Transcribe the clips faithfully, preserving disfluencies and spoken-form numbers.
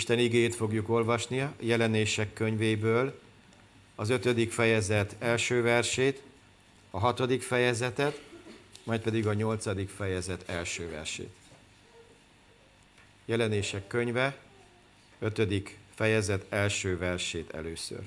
Isten igéjét fogjuk olvasni, Jelenések könyvéből, az ötödik fejezet első versét, a hatodik fejezetet, majd pedig a nyolcadik fejezet első versét. Jelenések könyve, ötödik fejezet első versét először.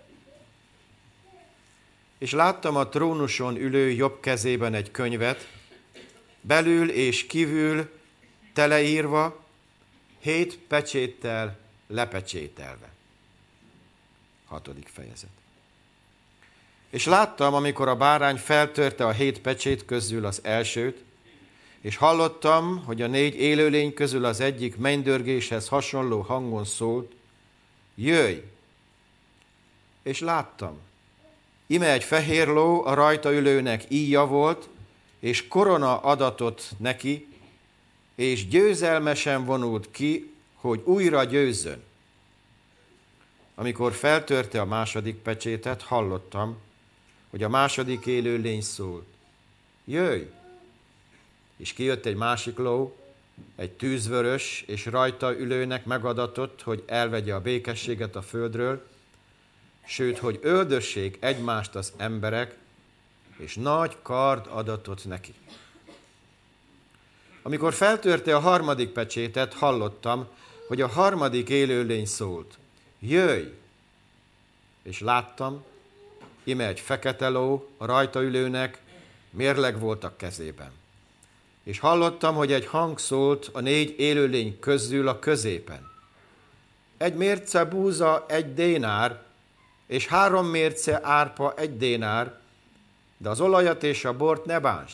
És láttam a trónuson ülő jobb kezében egy könyvet, belül és kívül teleírva, hét pecséttel lepecsételve. Hatodik fejezet. És láttam, amikor a bárány feltörte a hét pecsét közül az elsőt, és hallottam, hogy a négy élőlény közül az egyik mennydörgéshez hasonló hangon szólt, jöjj! És láttam, ime egy fehér ló, a rajta ülőnek íja volt, és korona adatot neki, és győzelmesen vonult ki, hogy újra győzzön. Amikor feltörte a második pecsétet, hallottam, hogy a második élőlény szólt, jöjj! És kijött egy másik ló, egy tűzvörös, és rajta ülőnek megadatott, hogy elvegye a békességet a földről, sőt, hogy öldössék egymást az emberek, és nagy kard adatott neki. Amikor feltörte a harmadik pecsétet, hallottam, hogy a harmadik élőlény szólt, jöjj! És láttam, ime egy fekete ló, a rajta ülőnek mérleg volt a kezében. És hallottam, hogy egy hang szólt a négy élőlény közül a középen. Egy mérce búza egy dénár, és három mérce árpa egy dénár, de az olajat és a bort ne bántsd.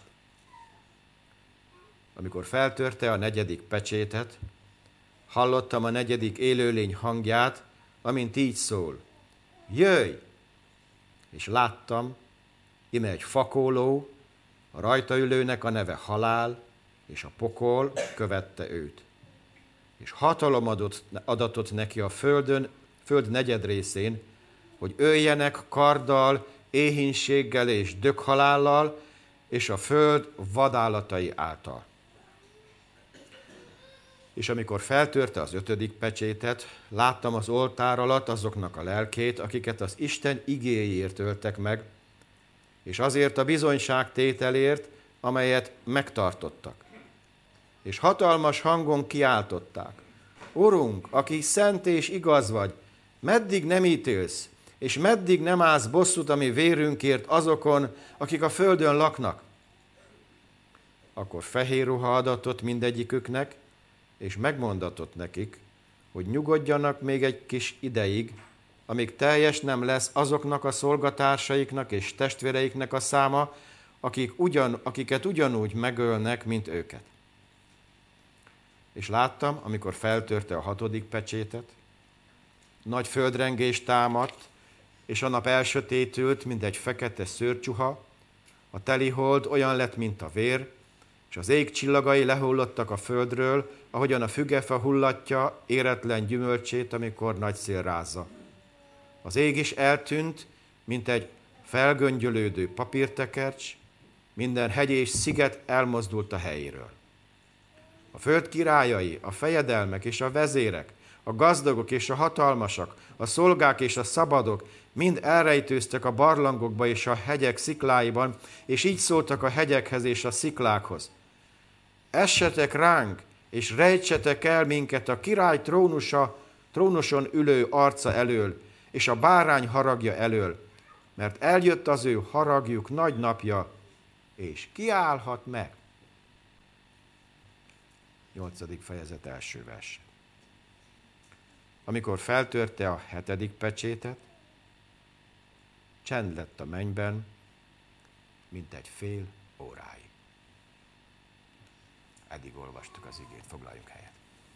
Amikor feltörte a negyedik pecsétet, hallottam a negyedik élőlény hangját, amint így szól, jöjj! És láttam, ime egy fakóló, a rajta ülőnek a neve halál, és a pokol követte őt. És hatalom adott, adatott neki a földön, föld negyed részén, hogy öljenek karddal, éhínséggel és dökhalállal, és a föld vadállatai által. És amikor feltörte az ötödik pecsétet, láttam az oltár alatt azoknak a lelkét, akiket az Isten igéjéért öltek meg, és azért a bizonyságtételért, amelyet megtartottak. És hatalmas hangon kiáltották, Urunk, aki szent és igaz vagy, meddig nem ítélsz, és meddig nem állsz bosszút a mi vérünkért azokon, akik a földön laknak? Akkor fehér ruha adatott mindegyiküknek, és megmondatott nekik, hogy nyugodjanak még egy kis ideig, amíg teljes nem lesz azoknak a szolgatársaiknak és testvéreiknek a száma, akik ugyan, akiket ugyanúgy megölnek, mint őket. És láttam, amikor feltörte a hatodik pecsétet, nagy földrengés támadt, és a nap elsötétült, mint egy fekete szőrcsuha, a telihold olyan lett, mint a vér, és az ég csillagai lehullottak a földről, ahogyan a fügefa hullatja éretlen gyümölcsét, amikor nagy szél rázza. Az ég is eltűnt, mint egy felgöngyölődő papírtekercs, minden hegy és sziget elmozdult a helyéről. A föld királyai, a fejedelmek és a vezérek, a gazdagok és a hatalmasak, a szolgák és a szabadok mind elrejtőztek a barlangokba és a hegyek szikláiban, és így szóltak a hegyekhez és a sziklákhoz. Essetek ránk, és rejtsetek el minket a király trónusa, trónuson ülő arca elől, és a bárány haragja elől, mert eljött az ő haragjuk nagy napja, és kiállhat meg. Nyolcadik fejezet első vers. Amikor feltörte a hetedik pecsétet, csend lett a mennyben, mint egy fél óráig. Eddig olvastuk az igét, foglaljunk helyet.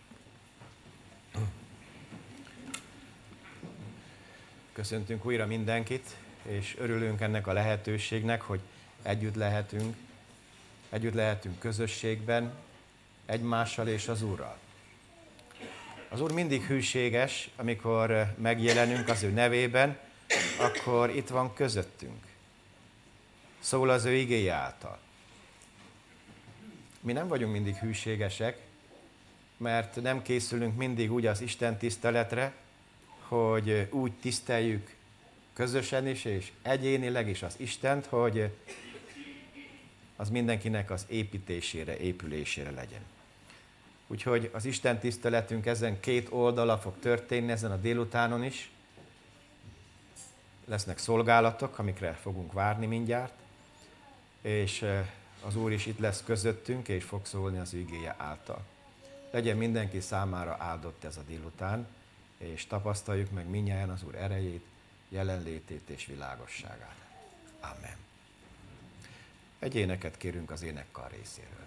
Köszöntünk újra mindenkit, és örülünk ennek a lehetőségnek, hogy együtt lehetünk, együtt lehetünk közösségben, egymással és az Úrral. Az Úr mindig hűséges, amikor megjelenünk az ő nevében, akkor itt van közöttünk. Szól az ő igéje által. Mi nem vagyunk mindig hűségesek, mert nem készülünk mindig úgy az Isten tiszteletre, hogy úgy tiszteljük közösen is, és egyénileg is az Istent, hogy az mindenkinek az építésére, épülésére legyen. Úgyhogy az Isten tiszteletünk ezen két oldala fog történni, ezen a délutánon is. Lesznek szolgálatok, amikre fogunk várni mindjárt, és az Úr is itt lesz közöttünk, és fog szólni az igéje által. Legyen mindenki számára áldott ez a délután, és tapasztaljuk meg mindnyájan az Úr erejét, jelenlétét és világosságát. Amen. Egy éneket kérünk az énekkar részéről.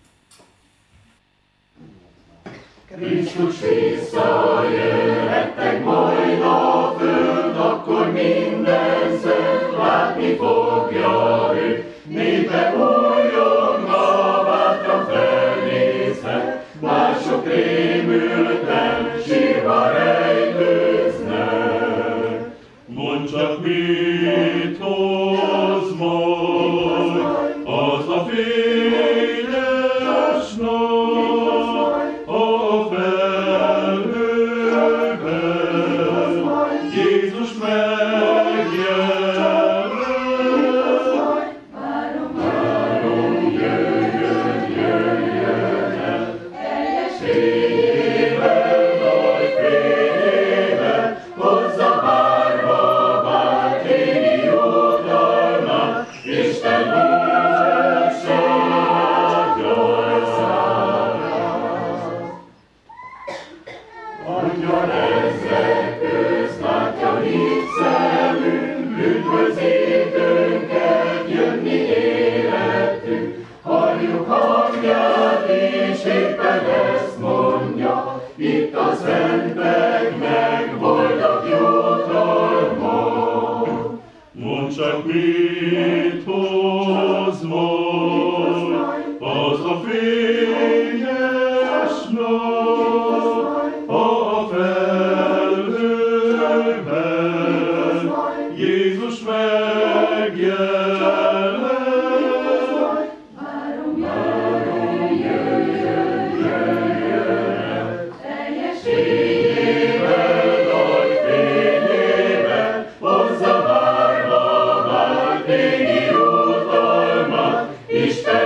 Krisztus visszajöhettek majd a föld, akkor minden szent látni fogja őt. Népe újjongva bátran felnézhet, mások rémülten sírva rejtőznek. Mondd csak, mit hoz majd az a fényes nap a felhőben, Jézus megjelen. Várom, várom, jöjjön, jöjjön el, teljes fényével, nagy fényével, hozza várva várt égi jutalmat, Isten igazsággal száraz. Adjon ezzel közt, látja hit szemünk, üdvözítőnket, jönni életünk. Halljuk hangját, és éppen ezt mondja, itt a szenteknek boldog jutalma. Mondd csak, mit hoz majd az a fényes nap a felhőben, Jézus megjelen. Várom, várom, jöjjön, jöjjön el, teljes fényével, nagy fényével, hozza várva várt égi jutalmat, Isten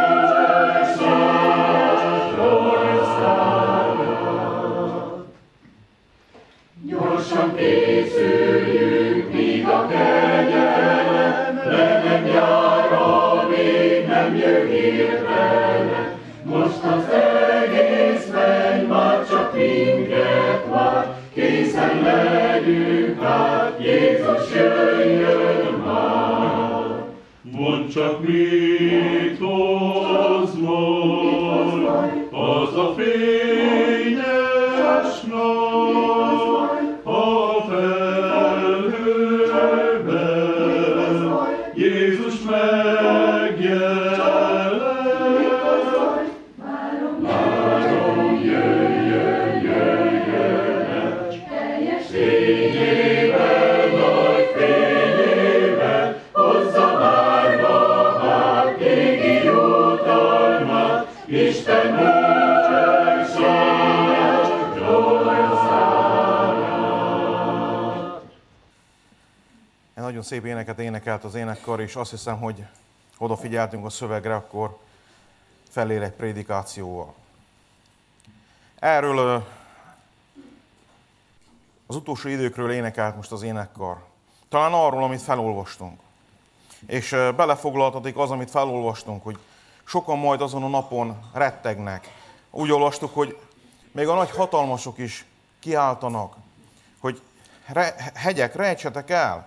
igazsággal száraz. Gyorsan készüljünk, míg a kegyelem le nem jár, ha még nem jön hirtelen. Most az egész menny már csak minket vár, készen legyünk hát, Jézus jöjjön már. Mondd csak, mit hoz majd az a fényes nap a felhőben, Jézus megjelen. Várom, jöjjön, jöjjön el, teljes fényével, nagy fényével, hozza várva várt égi jutalmat, Isten igazsággal száraz. Egy nagyon szép éneket énekelt az énekkar, és azt hiszem, hogy odafigyeltünk a szövegre, akkor felél egy prédikációval. Erről az utolsó időkről énekelt most az énekkar. Talán arról, amit felolvastunk. És belefoglaltatik az, amit felolvastunk, hogy sokan majd azon a napon rettegnek. Úgy olvastuk, hogy még a nagy hatalmasok is kiáltanak, hogy re, hegyek, rejtsetek el.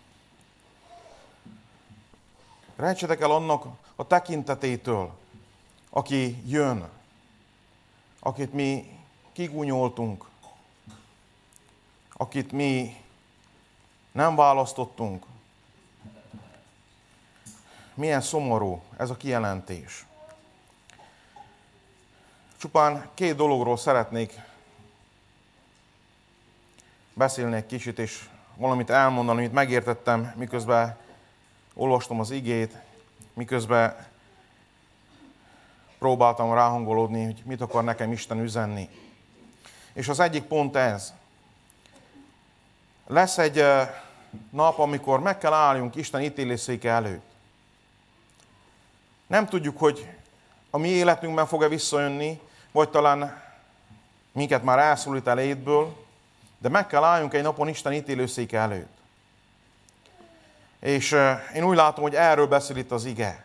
Rejtsetek el annak a tekintetétől, aki jön, akit mi kigúnyoltunk, akit mi nem választottunk. Milyen szomorú ez a kijelentés. Csupán két dologról szeretnék beszélni egy kicsit, és valamit elmondani, amit megértettem, miközben olvastam az igét, miközben próbáltam ráhangolódni, hogy mit akar nekem Isten üzenni. És az egyik pont ez. Lesz egy nap, amikor meg kell álljunk Isten ítélőszéke előtt. Nem tudjuk, hogy a mi életünkben fog-e visszajönni, vagy talán minket már elszólít el létből, de meg kell álljunk egy napon Isten ítélőszéke előtt. És én úgy látom, hogy erről beszél itt az ige.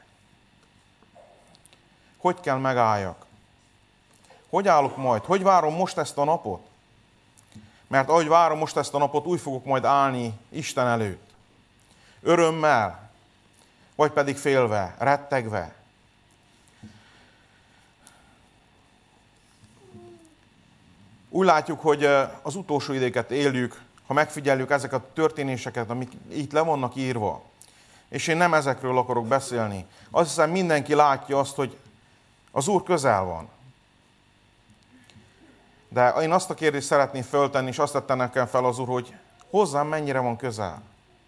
Hogy kell megálljak? Hogy állok majd? Hogy várom most ezt a napot? Mert ahogy várom most ezt a napot, úgy fogok majd állni Isten előtt. Örömmel, vagy pedig félve, rettegve. Úgy látjuk, hogy az utolsó időket éljük, ha megfigyeljük ezeket a történéseket, amik itt le vannak írva. És én nem ezekről akarok beszélni. Azt hiszem, mindenki látja azt, hogy az Úr közel van. De én azt a kérdést szeretném föltenni, és azt tette nekem fel az Úr, hogy hozzám mennyire van közel.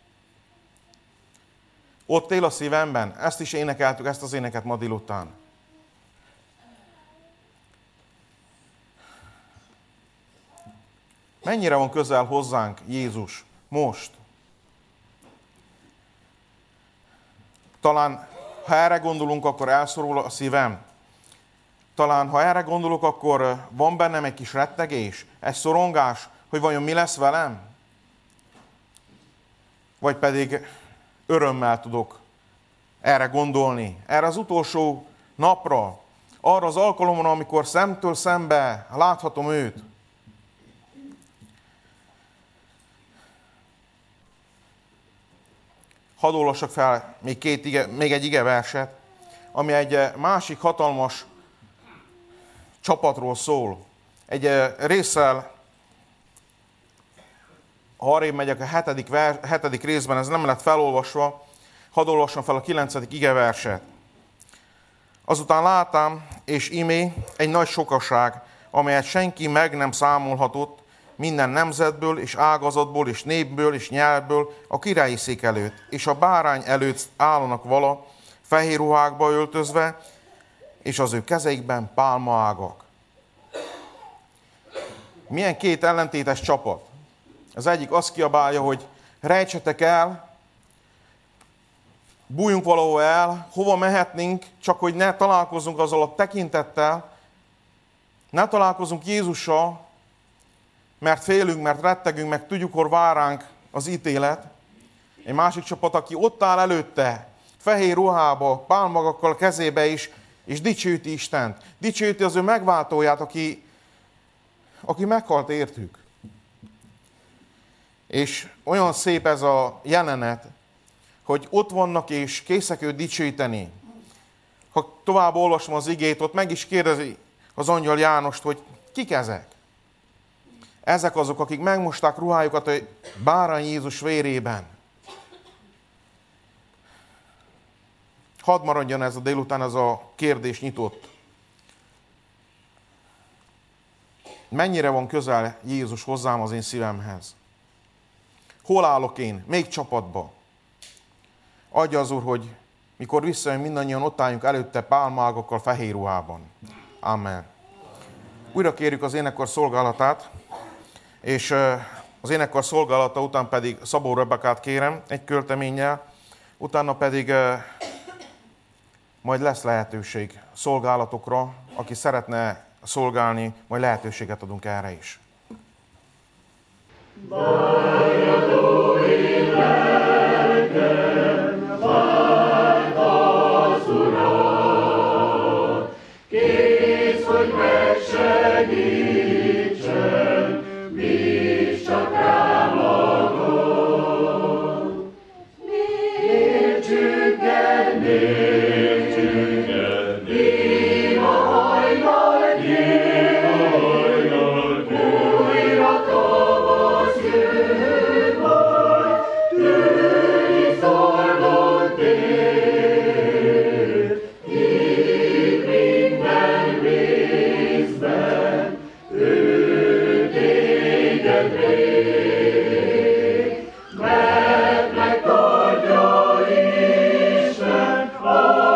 Ott él a szívemben, ezt is énekeltük, ezt az éneket ma délután. Mennyire van közel hozzánk Jézus most? Talán, ha erre gondolunk, akkor elszorul a szívem. Talán, ha erre gondolok, akkor van bennem egy kis rettegés, egy szorongás, hogy vajon mi lesz velem? Vagy pedig örömmel tudok erre gondolni, erre az utolsó napra, arra az alkalomra, amikor szemtől szembe láthatom őt. Hadd olvassak fel még, két ige, még egy igeverset, ami egy másik hatalmas csapatról szól. Egy résszel, ha arrébb megyek a hetedik, ver, hetedik részben, ez nem lett felolvasva, hadd olvassam fel a kilencedik igeverset. Azután látám, és imé egy nagy sokaság, amelyet senki meg nem számolhatott, minden nemzetből, és ágazatból, és népből, és nyelvből a királyi szék előtt, és a bárány előtt állanak vala, fehér ruhákba öltözve, és az ő kezeikben pálmaágak. Milyen két ellentétes csapat. Az egyik azt kiabálja, hogy rejtsetek el, bújjunk valahol el, hova mehetnénk, csak hogy ne találkozzunk azzal a tekintettel, ne találkozunk Jézussal, mert félünk, mert rettegünk, meg tudjuk, hogy vár ránk az ítélet. Egy másik csapat, aki ott áll előtte, fehér ruhába, pálmagakkal kezébe is, és dicsőíti Istent. Dicsőíti az ő megváltóját, aki, aki meghalt értük. És olyan szép ez a jelenet, hogy ott vannak és készek őt dicsőíteni. Ha tovább olvasom az igét, ott meg is kérdezi az angyal Jánost, hogy kik ezek? Ezek azok, akik megmosták ruhájukat a bárány Jézus vérében. Hadd maradjon ez a délután, ez a kérdés nyitott. Mennyire van közel Jézus hozzám az én szívemhez? Hol állok én? Még csapatba? Adja az Úr, hogy mikor visszajön, mindannyian ott álljunk előtte pálmaágakkal fehér ruhában. Amen. Újra kérjük az énekkar szolgálatát, és az énekkar szolgálata után pedig Szabó Rebekát kérem egy költeménnyel, utána pedig majd lesz lehetőség szolgálatokra, aki szeretne szolgálni, majd lehetőséget adunk erre is. Kész, hogy megsegítsen, bízz csak rám magad. Miért csügged, miért csügged, ima hajnal, ima hajnal, újra tavasz jön majd, tűnj szordon tér, itt minden vízben, ő téged rég, mert megtartja Isten,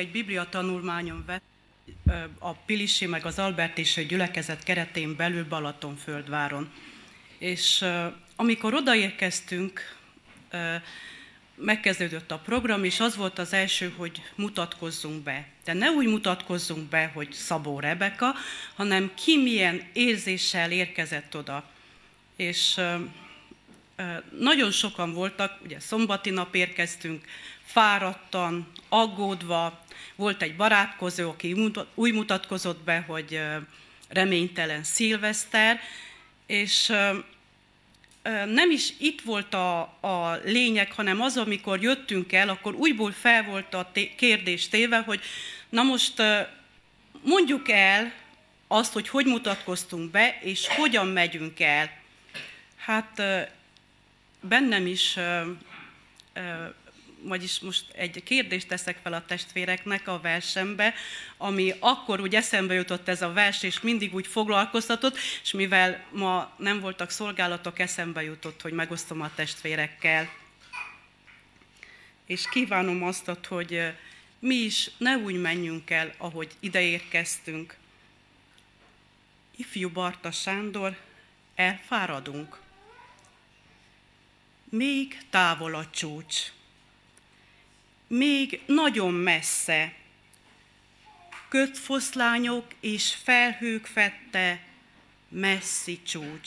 egy biblia tanulmányon vett a Pilisi meg az Albertési gyülekezet keretén belül Balatonfürdváron. És amikor odaérkeztünk, megkezdődött a program, és az volt az első, hogy mutatkozzunk be. De ne úgy mutatkozzunk be, hogy Szabó Rebeka, hanem ki milyen érzéssel érkezett oda. És nagyon sokan voltak, ugye szombati nap érkeztünk, fáradtan, aggódva, volt egy barátkozó, aki úgy mutatkozott be, hogy reménytelen szilveszter, és nem is itt volt a, a lényeg, hanem az, amikor jöttünk el, akkor újból fel volt a té- kérdés téve, hogy na most mondjuk el azt, hogy hogy mutatkoztunk be, és hogyan megyünk el. Hát bennem is, vagyis most egy kérdést teszek fel a testvéreknek a versembe, ami akkor úgy eszembe jutott ez a vers, és mindig úgy foglalkoztatott, és mivel ma nem voltak szolgálatok, eszembe jutott, hogy megosztom a testvérekkel. És kívánom azt, hogy mi is ne úgy menjünk el, ahogy ide érkeztünk. Ifjú Barta Sándor, elfáradunk. Még távol a csúcs. Még nagyon messze, kötfoszlányok és felhők fette messzi csúcs.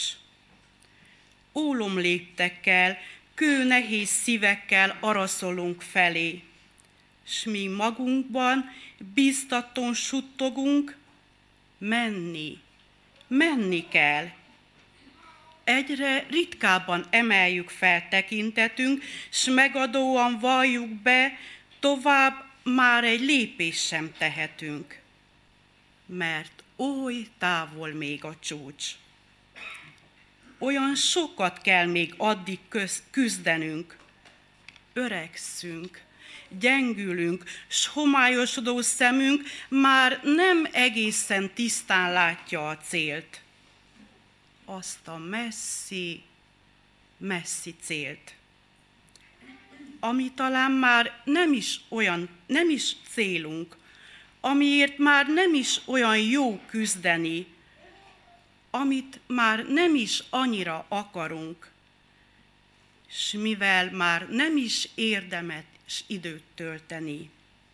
Ólomléptekkel, kőnehéz szívekkel araszolunk felé, s mi magunkban bíztatón suttogunk, menni, menni kell. Egyre ritkábban emeljük fel tekintetünk, s megadóan valljuk be, tovább már egy lépést sem tehetünk, mert oly távol még a csúcs. Olyan sokat kell még addig köz, küzdenünk. Öregszünk, gyengülünk, s homályosodó szemünk már nem egészen tisztán látja a célt. Azt a messzi, messzi célt, ami talán már nem is olyan, nem is célunk, amiért már nem is olyan jó küzdeni, amit már nem is annyira akarunk, s mivel már nem is érdemes időt tölteni.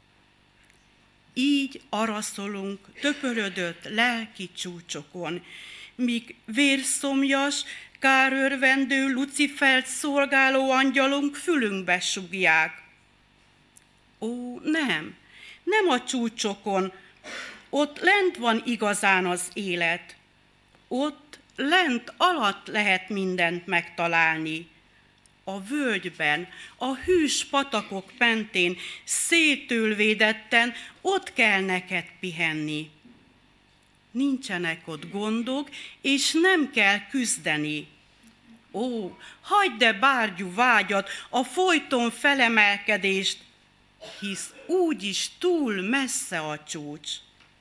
Így araszolunk töpörödött lelki csúcsokon, míg vérszomjas, kárörvendő Lucifert szolgáló angyalunk fülünkbe sugják. Ó, nem, nem a csúcsokon, ott lent van igazán az élet. Ott lent alatt lehet mindent megtalálni. A völgyben, a hűs patakok mentén, szétülvédetten ott kell neked pihenni. Nincsenek ott gondok, és nem kell küzdeni. Ó, hagyd de bárgyú vágyat, a folyton felemelkedést, hisz úgyis túl messze a csúcs.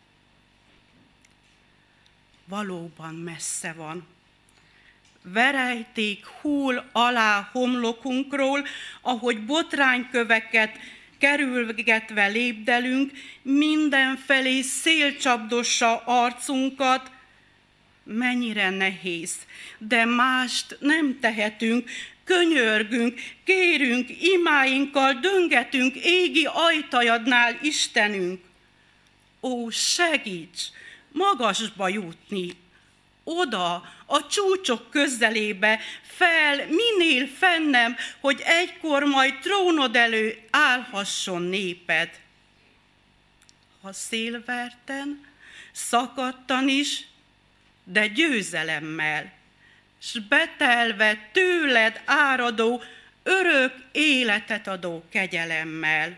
Valóban messze van. Verejték hull alá homlokunkról, ahogy botrányköveket kerülgetve lépdelünk, mindenfelé szélcsapdossa arcunkat. Mennyire nehéz, de mást nem tehetünk, könyörgünk, kérünk, imáinkkal döngetünk égi ajtajadnál, Istenünk. Ó, segíts magasba jutni, oda, a csúcsok közelébe, fel, minél fennem, hogy egykor majd trónod elő állhasson néped. Ha szélverten, szakadtan is, de győzelemmel, s betelve tőled áradó, örök életet adó kegyelemmel.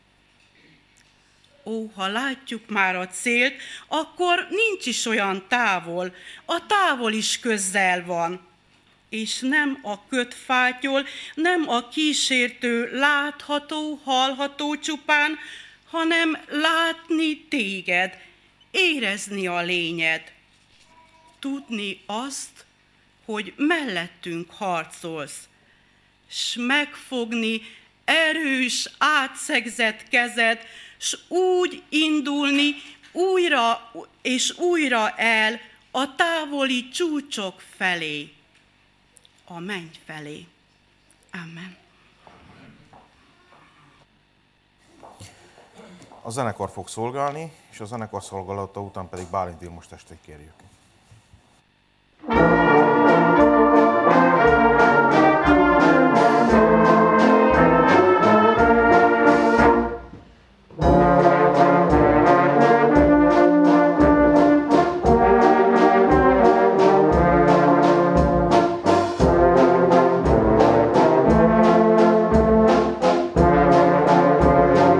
Ó, ha látjuk már a célt, akkor nincs is olyan távol, a távol is közel van. És nem a kötfátyol, nem a kísértő látható, hallható csupán, hanem látni téged, érezni a lényed. Tudni azt, hogy mellettünk harcolsz, s megfogni erős, átszegzett kezed, s úgy indulni újra és újra el a távoli csúcsok felé, a menny felé. Amen. A zenekar fog szolgálni, és a zenekar szolgálata után pedig Bálint Vilmos testvért kérjük.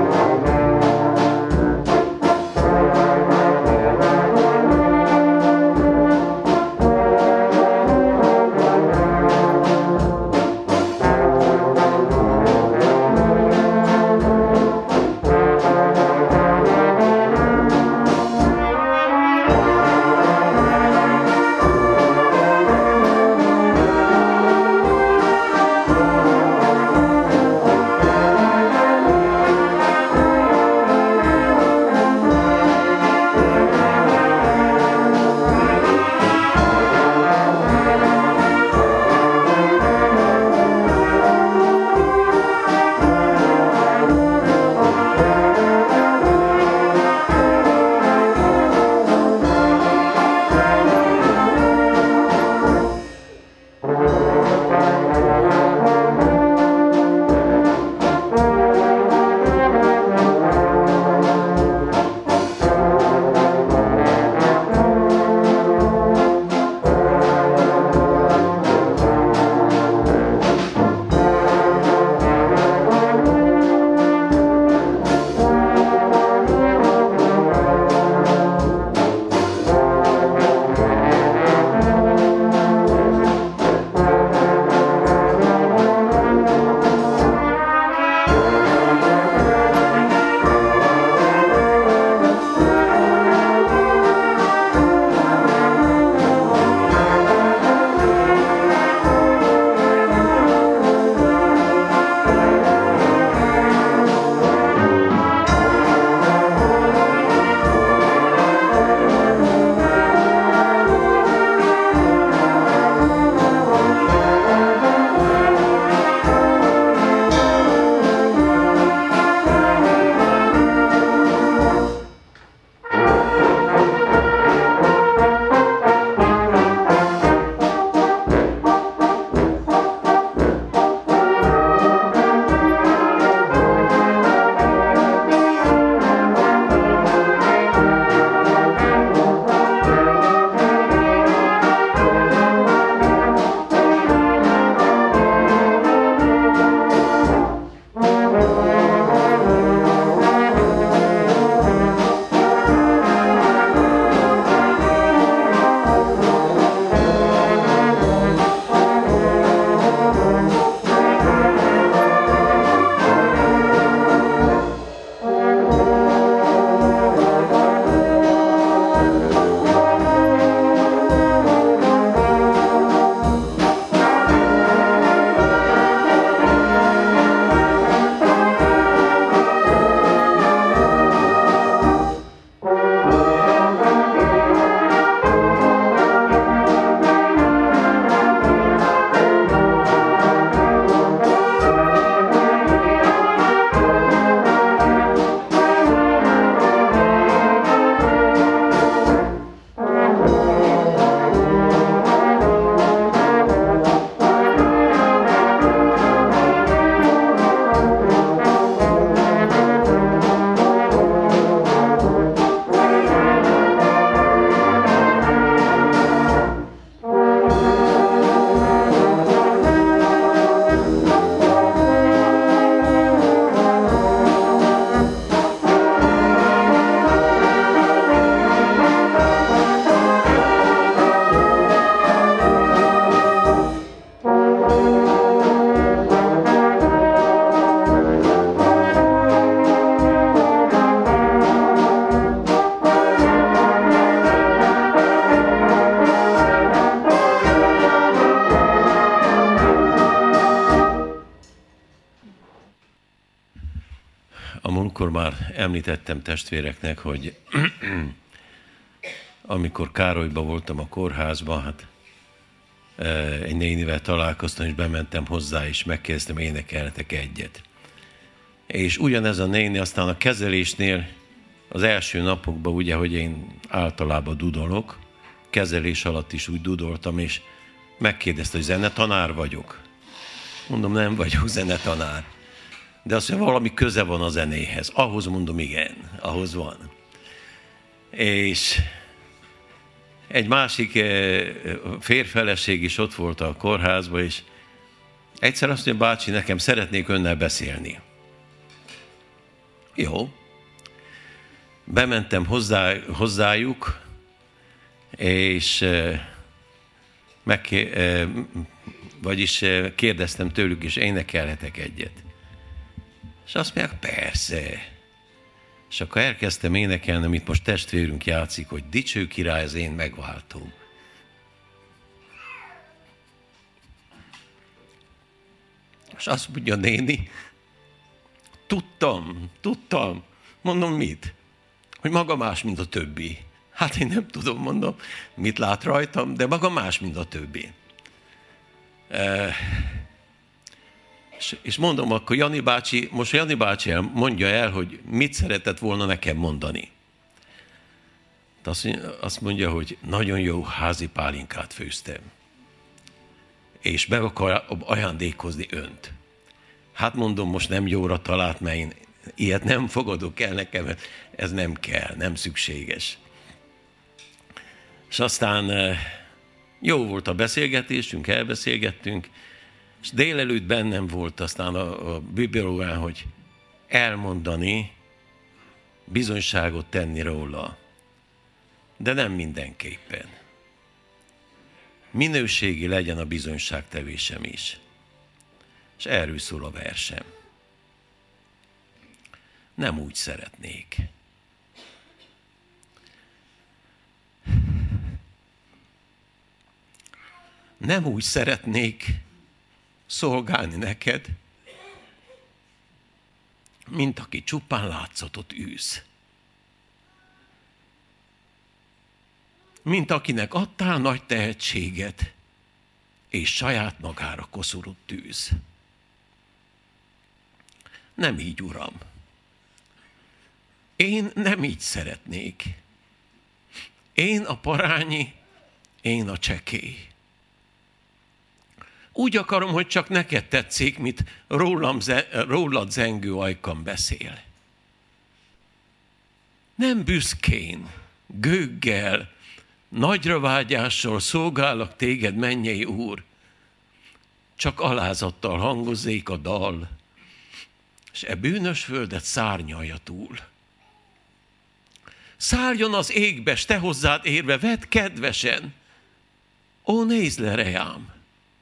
Thank A múltkor már említettem testvéreknek, hogy amikor Károlyban voltam a kórházban, hát egy nénivel találkoztam, és bementem hozzá, és megkérdeztem, énekelnetek egyet. És ugyanez a néni aztán a kezelésnél az első napokban, ugye, hogy én általában dudolok, kezelés alatt is úgy dudoltam, és megkérdezte, hogy zenetanár vagyok. Mondom, nem vagyok zenetanár. De azt mondja, valami köze van a zenéhez. Ahhoz mondom, igen, ahhoz van. És egy másik férfeleség is ott volt a kórházban, és egyszer azt mondja, bácsi, nekem szeretnék önnel beszélni. Jó. Bementem hozzá, hozzájuk, és megké, vagyis kérdeztem tőlük, és énekelhetek egyet. És azt mondják, persze. És akkor elkezdtem énekelni, amit most testvérünk játszik, hogy dicső király az én megváltóm. És azt mondja néni, tudtam, tudtam. Mondom, mit? Hogy maga más, mint a többi. Hát én nem tudom, mondom, mit lát rajtam, de maga más, mint a többi. E, és, és mondom, akkor Jani bácsi, most Jani bácsi el, mondja el, hogy mit szeretett volna nekem mondani. Azt mondja, hogy nagyon jó házi pálinkát főztem. És meg akar ajándékozni önt. Hát mondom, most nem jóra talált, mert én ilyet nem fogadok el nekem, ez nem kell, nem szükséges. És aztán jó volt a beszélgetésünk, elbeszélgettünk, és délelőtt bennem volt aztán a, a bibliórán, hogy elmondani, bizonyságot tenni róla. De nem mindenképpen. Minőségi legyen a bizonyságtevésem is. És erről szól a versem. Nem úgy szeretnék. Nem úgy szeretnék szolgálni neked, mint aki csupán látszatot űz. Mint akinek adtál nagy tehetséget, és saját magára koszorút tűz. Nem így, Uram. Én nem így szeretnék. Én a parányi, én a csekély. Úgy akarom, hogy csak neked tetszik, mit rólam, rólad zengő ajkam beszél. Nem büszkén, gőggel, nagyra vágyással szolgálok téged, mennyei Úr, csak alázattal hangozzék a dal, és e bűnös földet szárnyalja túl. Szálljon az égbe, s te hozzád érve, vedd kedvesen, ó, nézd le reám!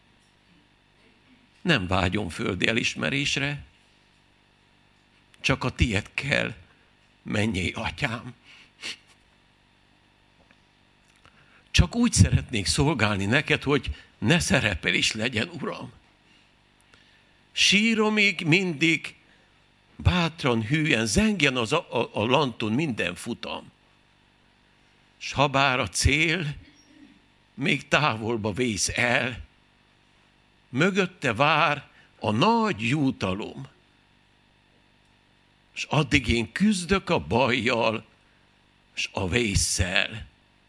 Nem vágyom földi elismerésre, csak a tied kell, mennyei atyám. Csak úgy szeretnék szolgálni neked, hogy ne szerepel is legyen, Uram. Síromig mindig bátran, hűen, zengjen az a, a, a lanton minden futam. S ha bár a cél még távolba vész el, mögötte vár a nagy jutalom. És addig én küzdök a bajjal, s a vésszel,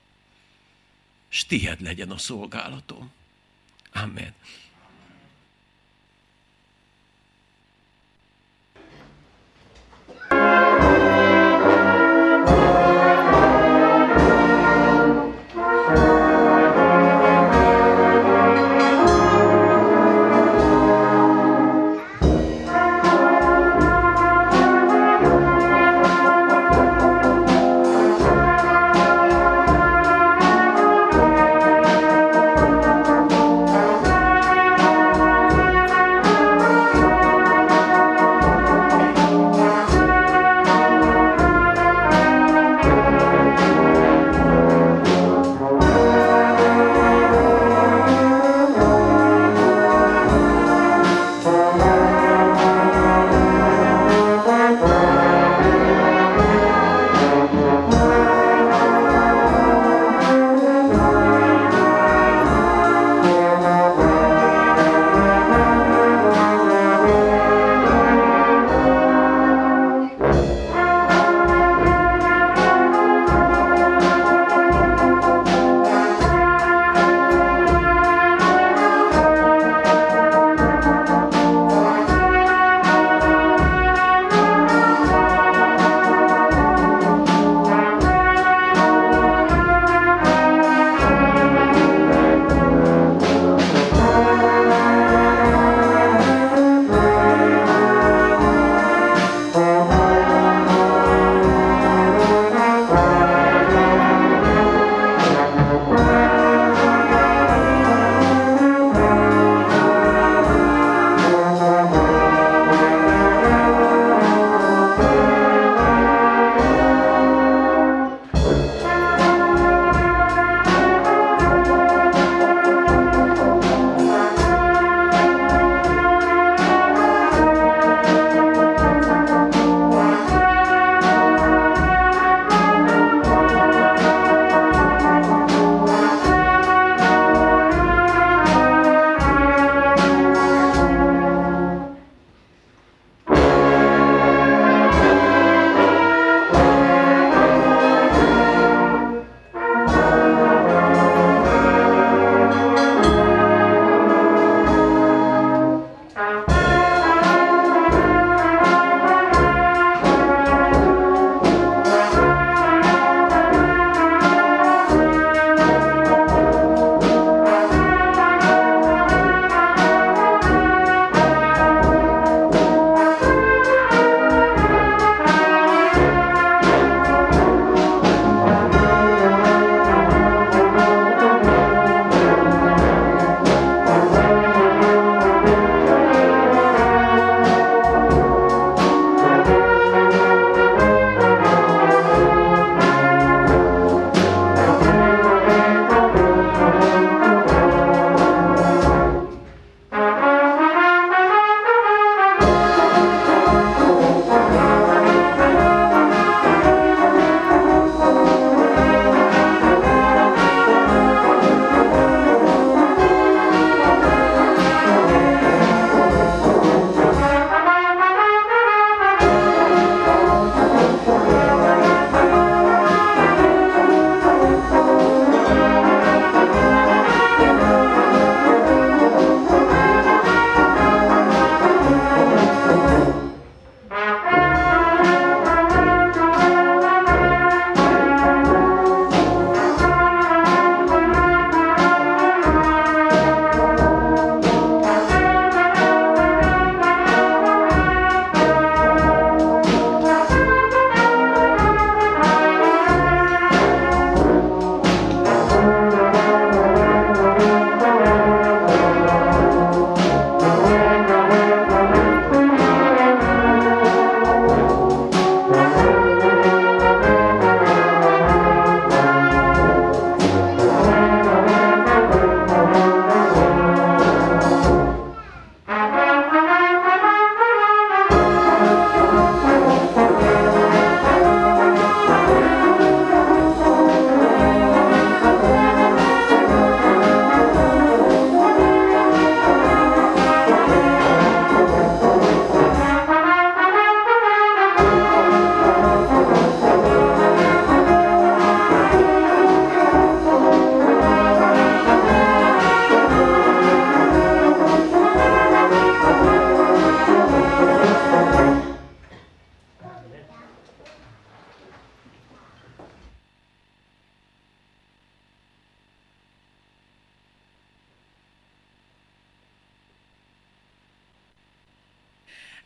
s tied legyen a szolgálatom. Amen. Thank you.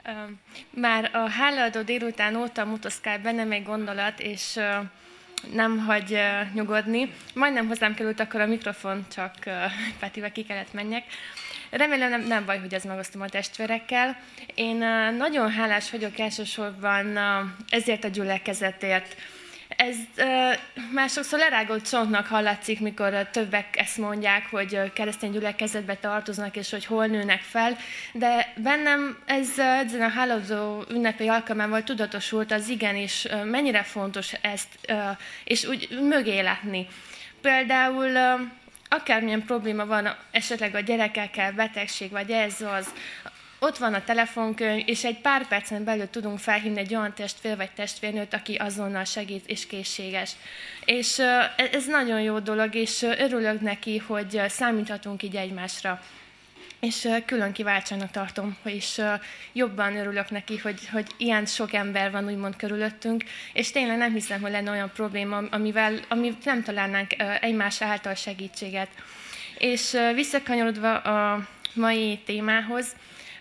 Már a hálaadó délután óta motoszkál bennem egy gondolat, és nem hagy nyugodni. Majdnem hozzám került akkor a mikrofon, csak Petivel ki kellett menjek. Remélem nem, nem baj, hogy ezt megosztom a testvérekkel. Én nagyon hálás vagyok elsősorban ezért a gyülekezetért. Ez uh, már sokszor lerágott csontnak hallatszik, mikor uh, többek ezt mondják, hogy uh, keresztény gyülekezetbe tartoznak, és hogy hol nőnek fel, de bennem ez uh, ezen a hálaadó ünnepi alkalmával tudatosult az igenis, uh, mennyire fontos ezt, uh, és úgy mögé látni. Például uh, akármilyen probléma van esetleg a gyerekekkel, betegség, vagy ez az, ott van a telefonkönyv, és egy pár percen belül tudunk felhívni egy olyan testvér vagy testvérnőt, aki azonnal segít és készséges. És ez nagyon jó dolog, és örülök neki, hogy számíthatunk így egymásra. És külön kiváltságnak tartom, és jobban örülök neki, hogy, hogy ilyen sok ember van úgymond körülöttünk, és tényleg nem hiszem, hogy lenne olyan probléma, amivel, amit nem találnánk egymás által segítséget. És visszakanyarodva a mai témához,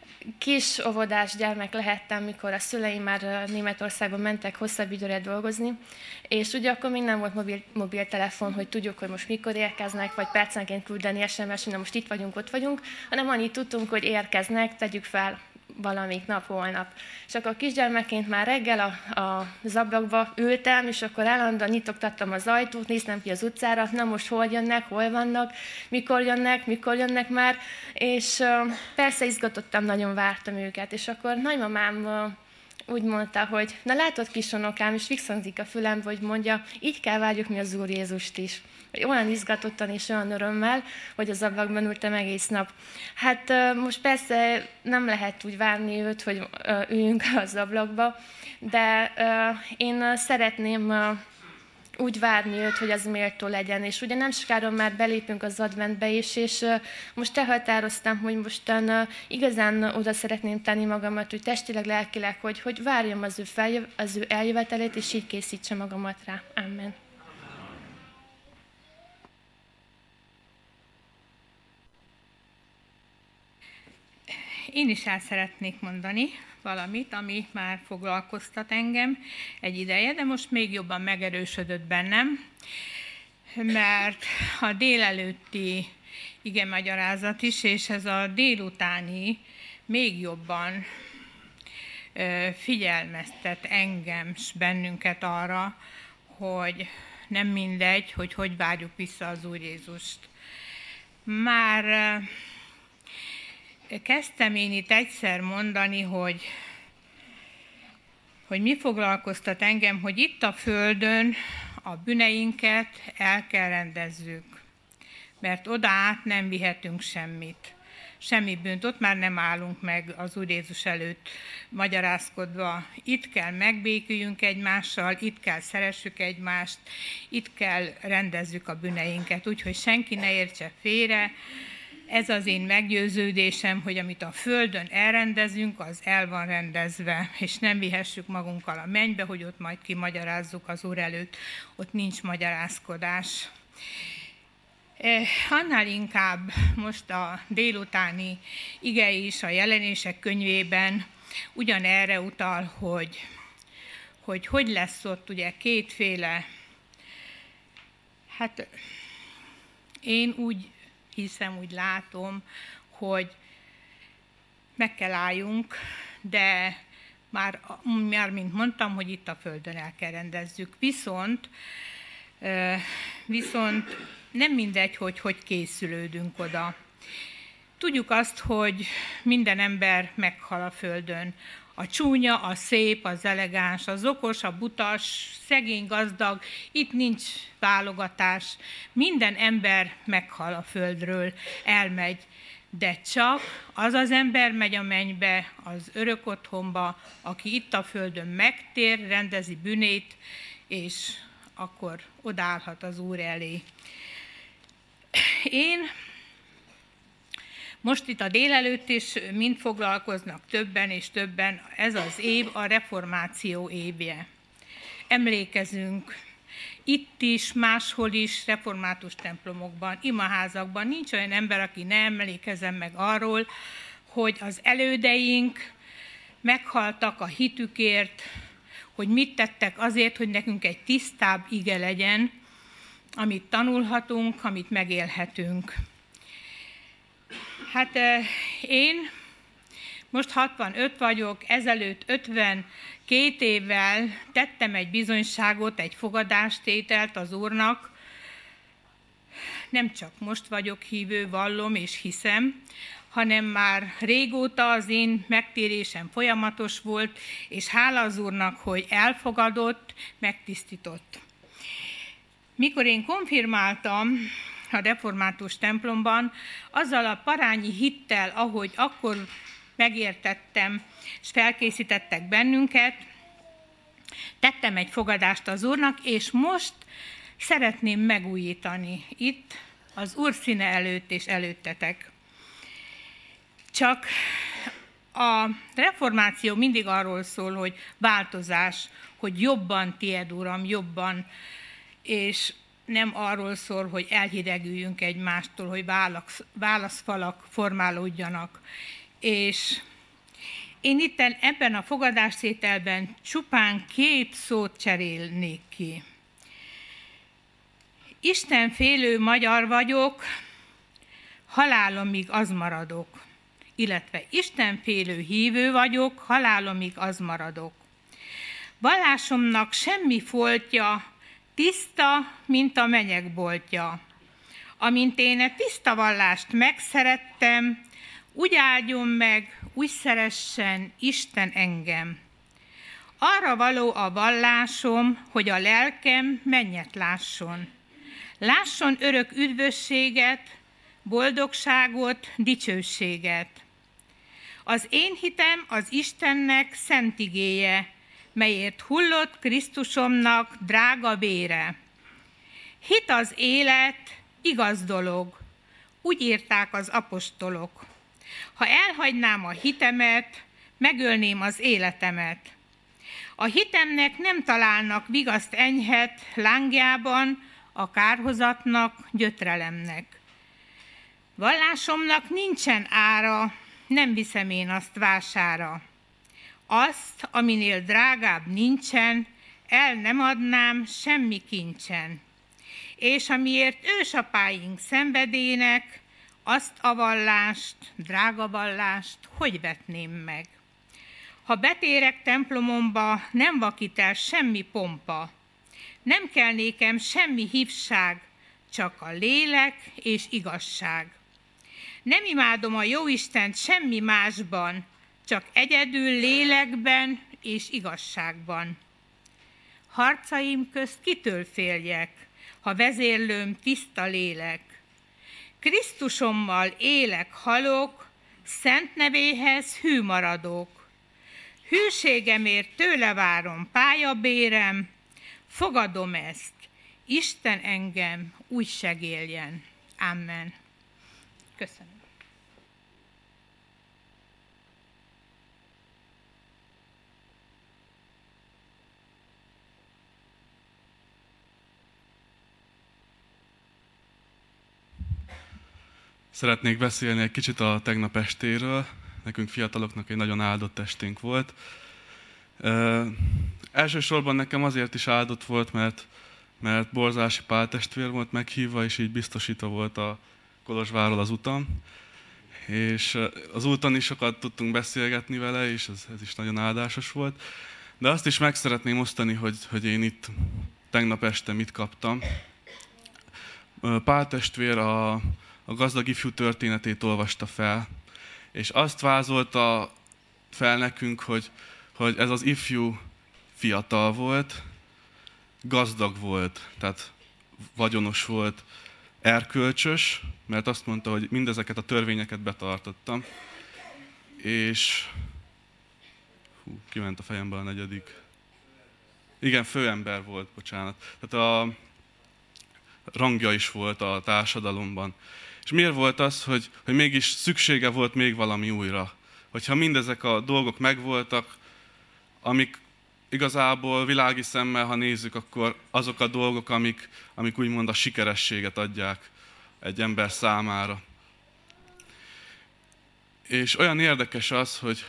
kis óvodás gyermek lehettem, mikor a szüleim már Németországban mentek hosszabb időre dolgozni, és ugye akkor még nem volt mobil, mobiltelefon, hogy tudjuk, hogy most mikor érkeznek, vagy percenként küldeni es em es, hogy most itt vagyunk, ott vagyunk, hanem annyit tudtunk, hogy érkeznek, tegyük fel valamik nap, holnap. És akkor kisgyermekként már reggel a, a ablakba ültem, és akkor állandóan nyitogtattam az ajtót, néztem ki az utcára, na most hol jönnek, hol vannak, mikor jönnek, mikor jönnek már, és uh, persze izgatottam, nagyon vártam őket, és akkor nagymamám uh, úgy mondta, hogy na látod kisonokám, és visszhangzik a fülembe, hogy mondja, így kell várjuk mi az Úr Jézust is. Olyan izgatottan és olyan örömmel, hogy az ablakban ültem egész nap. Hát most persze nem lehet úgy várni őt, hogy üljünk az ablakba, de én szeretném úgy várni őt, hogy az méltó legyen. És ugye nem sokára már belépünk az adventbe is, és most elhatároztam, hogy mostan igazán oda szeretném tenni magamat, hogy testileg, lelkileg, hogy, hogy várjam az ő, feljöv, az ő eljövetelét, és így készítse magamat rá. Amen. Én is el szeretnék mondani valamit, ami már foglalkoztat engem egy ideje, de most még jobban megerősödött bennem, mert a délelőtti igemagyarázat is, és ez a délutáni még jobban figyelmeztet engem s bennünket arra, hogy nem mindegy, hogy hogy várjuk vissza az Úr Jézust. Már kezdtem én itt egyszer mondani, hogy, hogy mi foglalkoztat engem, hogy itt a Földön a bűneinket el kell rendezzük, mert oda át nem vihetünk semmit. Semmi bűnt, ott már nem állunk meg az Úr Jézus előtt magyarázkodva. Itt kell megbéküljünk egymással, itt kell szeressük egymást, itt kell rendezzük a bűneinket, úgyhogy senki ne értse félre. Ez az én meggyőződésem, hogy amit a Földön elrendezünk, az el van rendezve, és nem vihessük magunkkal a mennybe, hogy ott majd kimagyarázzuk az Úr előtt, ott nincs magyarázkodás. Annál inkább most a délutáni ige is a Jelenések könyvében ugyanerre utal, hogy, hogy hogy lesz ott ugye kétféle, hát én úgy hiszem, úgy látom, hogy meg kell álljunk, de már, már mint mondtam, hogy itt a Földön el kell rendezzük. Viszont, viszont nem mindegy, hogy hogy készülődünk oda. Tudjuk azt, hogy minden ember meghal a Földön. A csúnya, a szép, az elegáns, az okos, a butas, szegény, gazdag, itt nincs válogatás. Minden ember meghal a földről, elmegy, de csak az az ember megy a mennybe, az örök otthonba, aki itt a földön megtér, rendezi bűnét, és akkor odaállhat az Úr elé. Én most itt a délelőtt is mind foglalkoznak többen és többen, ez az év a reformáció évje. Emlékezünk, itt is, máshol is, református templomokban, imaházakban nincs olyan ember, aki ne emlékezzen meg arról, hogy az elődeink meghaltak a hitükért, hogy mit tettek azért, hogy nekünk egy tisztább ige legyen, amit tanulhatunk, amit megélhetünk. Hát én most hatvanöt vagyok, ezelőtt ötvenkét évvel tettem egy bizonyságot, egy fogadástételt az Úrnak. Nem csak most vagyok hívő, vallom és hiszem, hanem már régóta az én megtérésem folyamatos volt, és hála az Úrnak, hogy elfogadott, megtisztított. Mikor én konfirmáltam a református templomban, azzal a parányi hittel, ahogy akkor megértettem, és felkészítettek bennünket, tettem egy fogadást az Úrnak, és most szeretném megújítani itt az Úr színe előtt és előttetek. Csak a reformáció mindig arról szól, hogy változás, hogy jobban tied, Uram, jobban, és nem arról szól, hogy elhidegüljünk egymástól, hogy válasz, válaszfalak formálódjanak. És én itt ebben a fogadástételben csupán két szót cserélnék ki. Istenfélő magyar vagyok, halálomig az maradok. Illetve istenfélő hívő vagyok, halálomig az maradok. Vallásomnak semmi foltja, tiszta, mint a menyek boltja. Amint én e tiszta vallást megszerettem, úgy áldjon meg, úgy szeressen Isten engem. Arra való a vallásom, hogy a lelkem mennyet lásson. Lásson örök üdvösséget, boldogságot, dicsőséget. Az én hitem az Istennek szent igéje, melyért hullott Krisztusomnak drága vére. Hit az élet, igaz dolog, úgy írták az apostolok. Ha elhagynám a hitemet, megölném az életemet. A hitemnek nem találnak vigaszt enyhet lángjában, a kárhozatnak, gyötrelemnek. Vallásomnak nincsen ára, nem viszem én azt vására. Azt, aminél drágább nincsen, el nem adnám semmi kincsen. És amiért ősapáink szenvedének, azt a vallást, drága vallást, hogy vetném meg? Ha betérek templomomba, nem vakít el semmi pompa. Nem kell nékem semmi hívság, csak a lélek és igazság. Nem imádom a jóistent semmi másban, csak egyedül lélekben és igazságban. Harcaim közt kitől féljek, ha vezérlőm tiszta lélek? Krisztusommal élek, halok, szent nevéhez hű maradok. Hűségemért tőle várom pályabérem, fogadom ezt, Isten engem úgy segéljen. Amen. Köszönöm. Szeretnék beszélni egy kicsit a tegnap estéről. Nekünk fiataloknak egy nagyon áldott estünk volt. Uh, elsősorban nekem azért is áldott volt, mert, mert Borzási Pál testvér volt meghívva, és így biztosítva volt a Kolozsvárról az utam. És az úton is sokat tudtunk beszélgetni vele, és ez, ez is nagyon áldásos volt. De azt is meg szeretném osztani, hogy, hogy én itt tegnap este mit kaptam. Pál testvér a, a gazdag ifjú történetét olvasta fel, és azt vázolta fel nekünk, hogy, hogy ez az ifjú fiatal volt, gazdag volt, tehát vagyonos volt, erkölcsös, mert azt mondta, hogy mindezeket a törvényeket betartottam, és hú, kiment a fejemből a negyedik. Igen, főember volt, bocsánat. Tehát a rangja is volt a társadalomban. És miért volt az, hogy, hogy mégis szüksége volt még valami újra? Hogyha mindezek a dolgok megvoltak, amik igazából világi szemmel, ha nézzük, akkor azok a dolgok, amik, amik úgymond a sikerességet adják egy ember számára. És olyan érdekes az, hogy,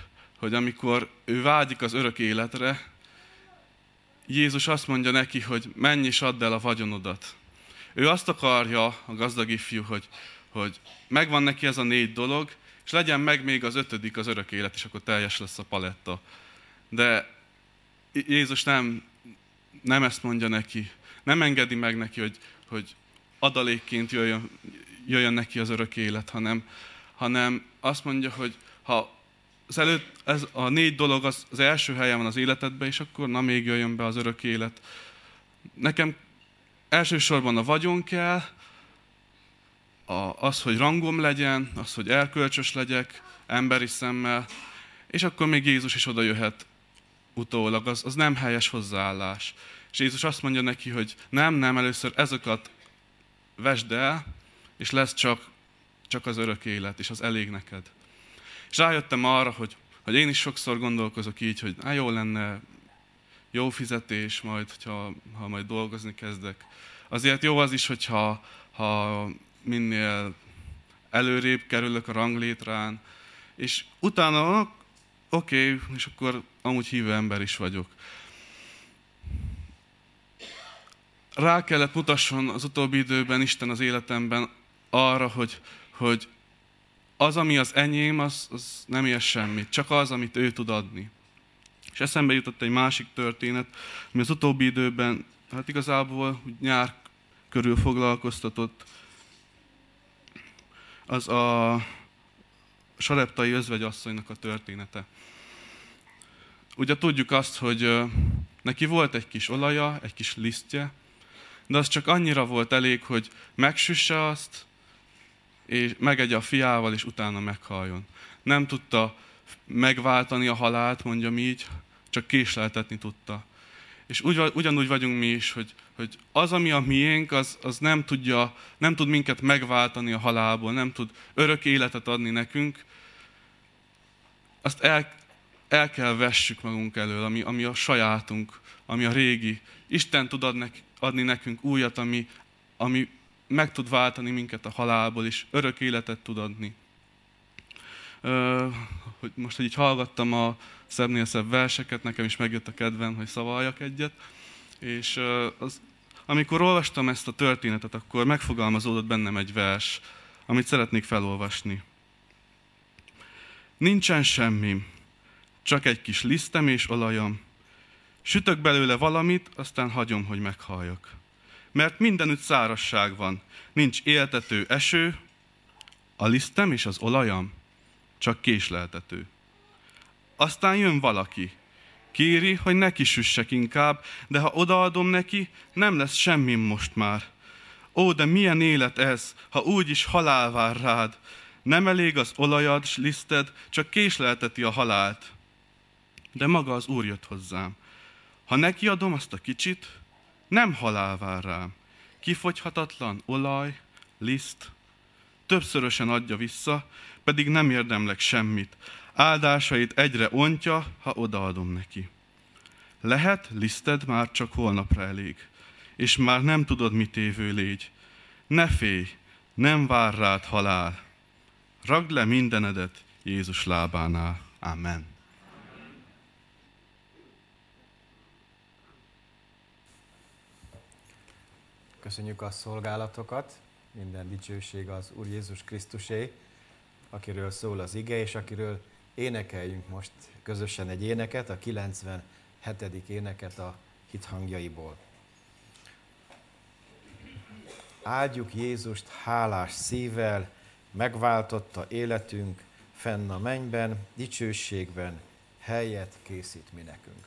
hogy amikor ő vágyik az örök életre, Jézus azt mondja neki, hogy menj és add el a vagyonodat. Ő azt akarja, a gazdag ifjú, hogy, hogy megvan neki ez a négy dolog, és legyen meg még az ötödik, az örök élet, és akkor teljes lesz a paletta. De Jézus nem, nem ezt mondja neki, nem engedi meg neki, hogy, hogy adalékként jöjjön, jöjjön neki az örök élet, hanem, hanem azt mondja, hogy ha az előtt, ez a négy dolog az, az első helyen van az életedben, és akkor na még jöjjön be az örök élet. Nekem elsősorban a vagyon kell, a, az, hogy rangom legyen, az, hogy erkölcsös legyek, emberi szemmel, és akkor még Jézus is oda jöhet utólag, az, az nem helyes hozzáállás. És Jézus azt mondja neki, hogy nem, nem, először ezeket vesd el, és lesz csak, csak az örök élet, és az elég neked. És rájöttem arra, hogy, hogy én is sokszor gondolkozok így, hogy á, jó lenne jó fizetés majd, hogyha, ha majd dolgozni kezdek. Azért jó az is, hogyha ha minél előrébb kerülök a ranglétrán, és utána oké, okay, és akkor amúgy hívő ember is vagyok. Rá kellett mutasson az utóbbi időben Isten az életemben arra, hogy, hogy az, ami az enyém, az, az nem ér semmit, csak az, amit ő tud adni. És eszembe jutott egy másik történet, ami az utóbbi időben, hát igazából úgy nyár körül foglalkoztatott. Az a sareptai özvegyasszonynak a története. Ugye tudjuk azt, hogy neki volt egy kis olaja, egy kis lisztje, de az csak annyira volt elég, hogy megsüsse azt, és megegye a fiával, és utána meghaljon. Nem tudta megváltani a halált, mondjam így, csak késleltetni tudta. És úgy, ugyanúgy vagyunk mi is, hogy, hogy az, ami a miénk, az, az nem, tudja, nem tud minket megváltani a halálból, nem tud örök életet adni nekünk, azt el, el kell vessük magunk elől, ami, ami a sajátunk, ami a régi. Isten tud adni, adni nekünk újat, ami, ami meg tud váltani minket a halálból, és örök életet tud adni. Ö, hogy most, hogy így hallgattam a szebbnél szebb verseket, nekem is megjött a kedvem, hogy szavaljak egyet, és az, amikor olvastam ezt a történetet, akkor megfogalmazódott bennem egy vers, amit szeretnék felolvasni. Nincsen semmim, csak egy kis lisztem és olajam. Sütök belőle valamit, aztán hagyom, hogy meghalljak. Mert mindenütt szárazság van, nincs éltető eső, a lisztem és az olajam csak késleltető. Aztán jön valaki, kéri, hogy neki süssek inkább, de ha odaadom neki, nem lesz semmim most már. Ó, de milyen élet ez, ha úgyis halál vár rád. Nem elég az olajad, s liszted, csak késlelteti a halált. De maga az Úr jött hozzám. Ha nekiadom azt a kicsit, nem halál vár rám. Kifogyhatatlan olaj, liszt, többszörösen adja vissza, pedig nem érdemlek semmit. Áldásait egyre ontja, ha odaadom neki. Lehet, liszted már csak holnapra elég, és már nem tudod, mit évő légy. Ne félj, nem vár rád halál. Ragd le mindenedet Jézus lábánál. Amen. Köszönjük a szolgálatokat, minden dicsőség az Úr Jézus Krisztusé, akiről szól az ige, és akiről énekeljünk most közösen egy éneket, a kilencvenhetedik éneket a hithangjaiból. Áldjuk Jézust hálás szívvel, megváltotta életünk, fenn a mennyben, dicsőségben, helyet készít mi nekünk.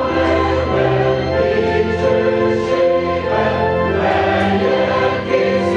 Készít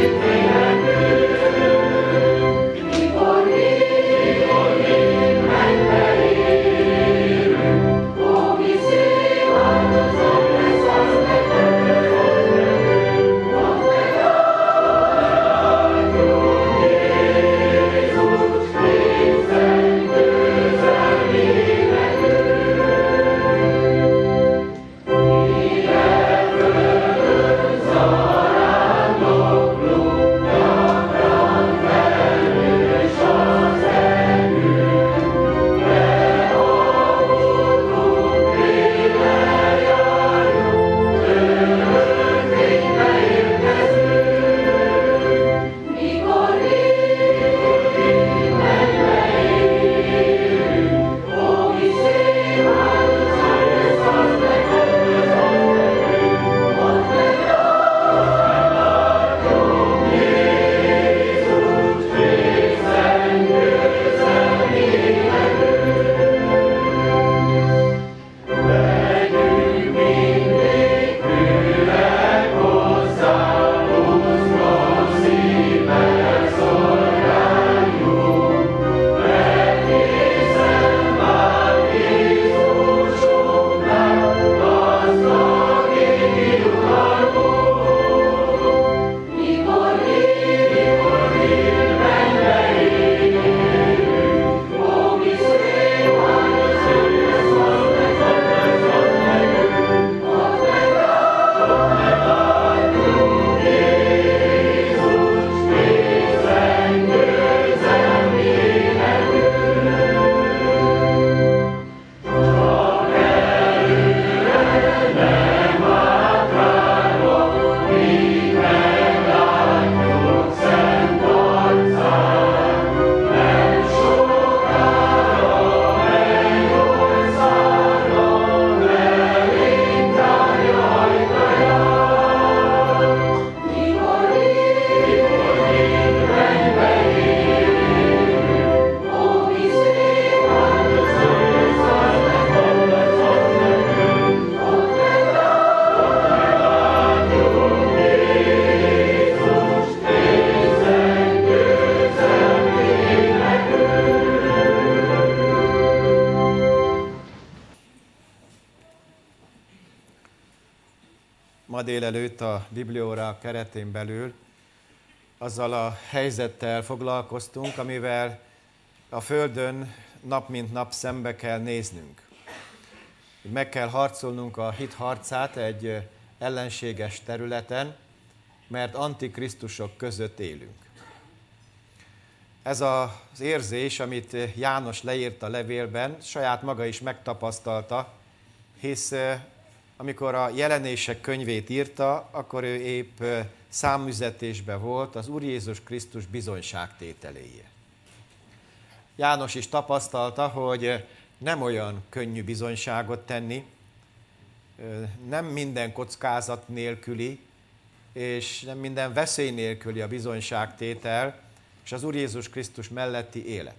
ma délelőtt a Bibliaóra keretén belül azzal a helyzettel foglalkoztunk, amivel a Földön nap mint nap szembe kell néznünk. Meg kell harcolnunk a hit harcát egy ellenséges területen, mert antikrisztusok között élünk. Ez az érzés, amit János leírt a levélben, saját maga is megtapasztalta, hisz amikor a Jelenések könyvét írta, akkor ő épp számüzetésben volt az Úr Jézus Krisztus bizonyságtételéje. János is tapasztalta, hogy nem olyan könnyű bizonyságot tenni, nem minden kockázat nélküli, és nem minden veszély nélküli a bizonyságtétel, és az Úr Jézus Krisztus melletti élet.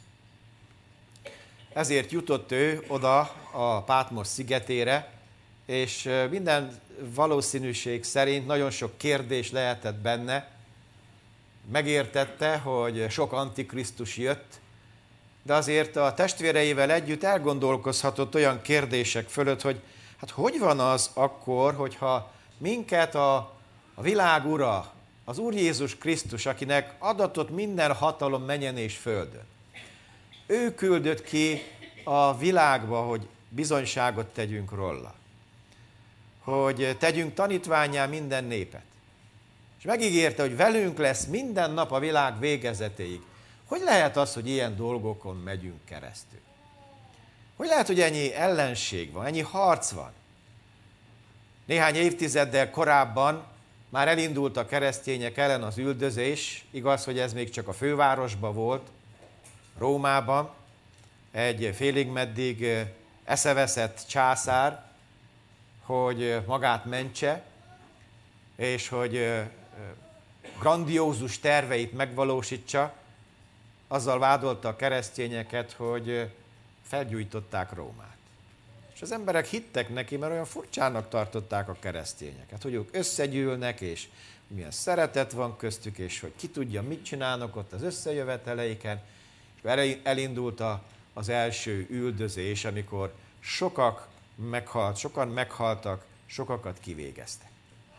Ezért jutott ő oda a Pátmos szigetére, és minden valószínűség szerint nagyon sok kérdés lehetett benne. Megértette, hogy sok antikrisztus jött, de azért a testvéreivel együtt elgondolkozhatott olyan kérdések fölött, hogy hát hogy van az akkor, hogyha minket a, a világ ura, az Úr Jézus Krisztus, akinek adatott minden hatalom mennyen és földön, ő küldött ki a világba, hogy bizonyságot tegyünk róla, hogy tegyünk tanítvánnyá minden népet. És megígérte, hogy velünk lesz minden nap a világ végezetéig. Hogy lehet az, hogy ilyen dolgokon megyünk keresztül? Hogy lehet, hogy ennyi ellenség van, ennyi harc van? Néhány évtizeddel korábban már elindult a keresztények ellen az üldözés, igaz, hogy ez még csak a fővárosban volt, Rómában, egy félig meddig eszeveszett császár, hogy magát mentse, és hogy grandiózus terveit megvalósítsa, azzal vádolta a keresztényeket, hogy felgyújtották Rómát. És az emberek hittek neki, mert olyan furcsának tartották a keresztényeket, hogy ők összegyűlnek, és milyen szeretet van köztük, és hogy ki tudja, mit csinálnak ott az összejöveteleiken. És elindult az első üldözés, amikor sokak meghalt, sokan meghaltak, sokakat kivégeztek.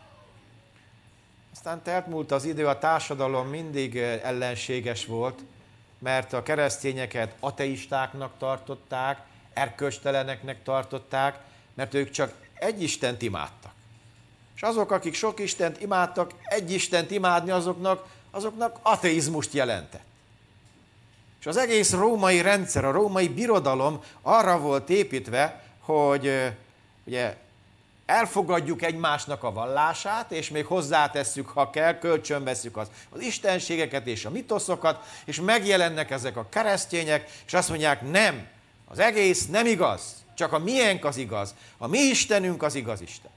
Aztán telt múlt az idő, a társadalom mindig ellenséges volt, mert a keresztényeket ateistáknak tartották, erkölcsteleneknek tartották, mert ők csak egy Istent imádtak. És azok, akik sok Istent imádtak, egy Istent imádni azoknak, azoknak ateizmust jelentett. És az egész római rendszer, a római birodalom arra volt építve, hogy ugye elfogadjuk egymásnak a vallását, és még hozzátesszük, ha kell, kölcsönvesszük az, az istenségeket és a mitoszokat, és megjelennek ezek a keresztények, és azt mondják, nem, az egész nem igaz, csak a miénk az igaz, a mi Istenünk az igaz Isten.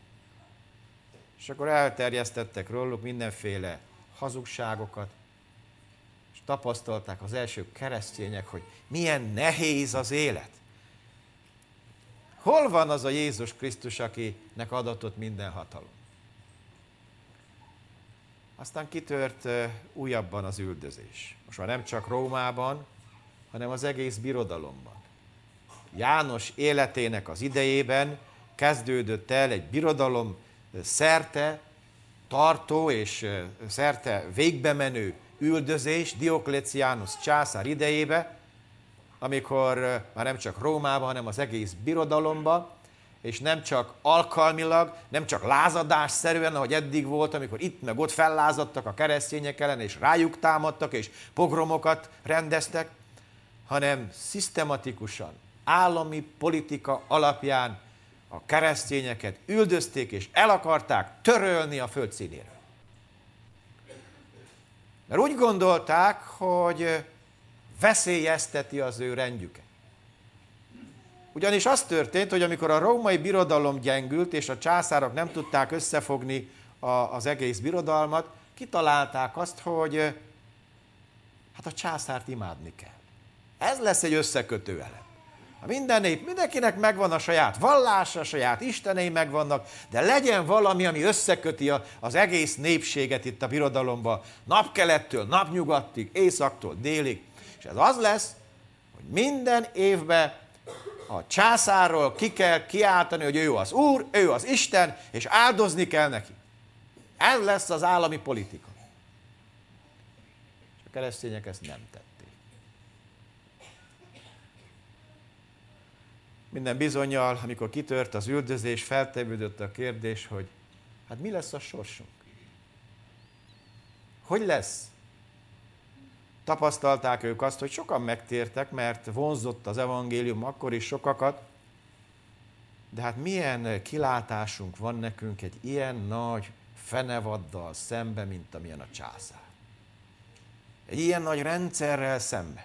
És akkor elterjesztettek róluk mindenféle hazugságokat, és tapasztalták az első keresztények, hogy milyen nehéz az élet. Hol van az a Jézus Krisztus, akinek adatott minden hatalom? Aztán kitört újabban az üldözés. Most már nem csak Rómában, hanem az egész birodalomban. János életének az idejében kezdődött el egy birodalom szerte tartó és szerte végbemenő üldözés Diokléciánus császár idejébe, amikor már nem csak Rómában, hanem az egész birodalomban, és nem csak alkalmilag, nem csak lázadásszerűen, ahogy eddig volt, amikor itt meg ott fellázadtak a keresztények ellen, és rájuk támadtak, és pogromokat rendeztek, hanem szisztematikusan, állami politika alapján a keresztényeket üldözték, és el akarták törölni a föld színéről. Mert úgy gondolták, hogy veszélyezteti az ő rendjüket. Ugyanis az történt, hogy amikor a római birodalom gyengült, és a császárok nem tudták összefogni a, az egész birodalmat, kitalálták azt, hogy hát a császárt imádni kell. Ez lesz egy összekötő elem. A minden nép, mindenkinek megvan a saját vallása, a saját istenei megvannak, de legyen valami, ami összeköti az egész népséget itt a birodalomban, napkelettől, napnyugattig, északtól, délig. És ez az lesz, hogy minden évben A császárról ki kell kiáltani, hogy ő az Úr, ő az Isten, és áldozni kell neki. Ez lesz az állami politika. És a keresztények ezt nem tették. Minden bizonnyal, amikor kitört az üldözés, feltevődött a kérdés, hogy hát mi lesz a sorsunk? Hogy lesz? Tapasztalták ők azt, hogy sokan megtértek, mert vonzott az evangélium akkor is sokakat, de hát milyen kilátásunk van nekünk egy ilyen nagy fenevaddal szembe, mint amilyen a császár. Egy ilyen nagy rendszerrel szembe.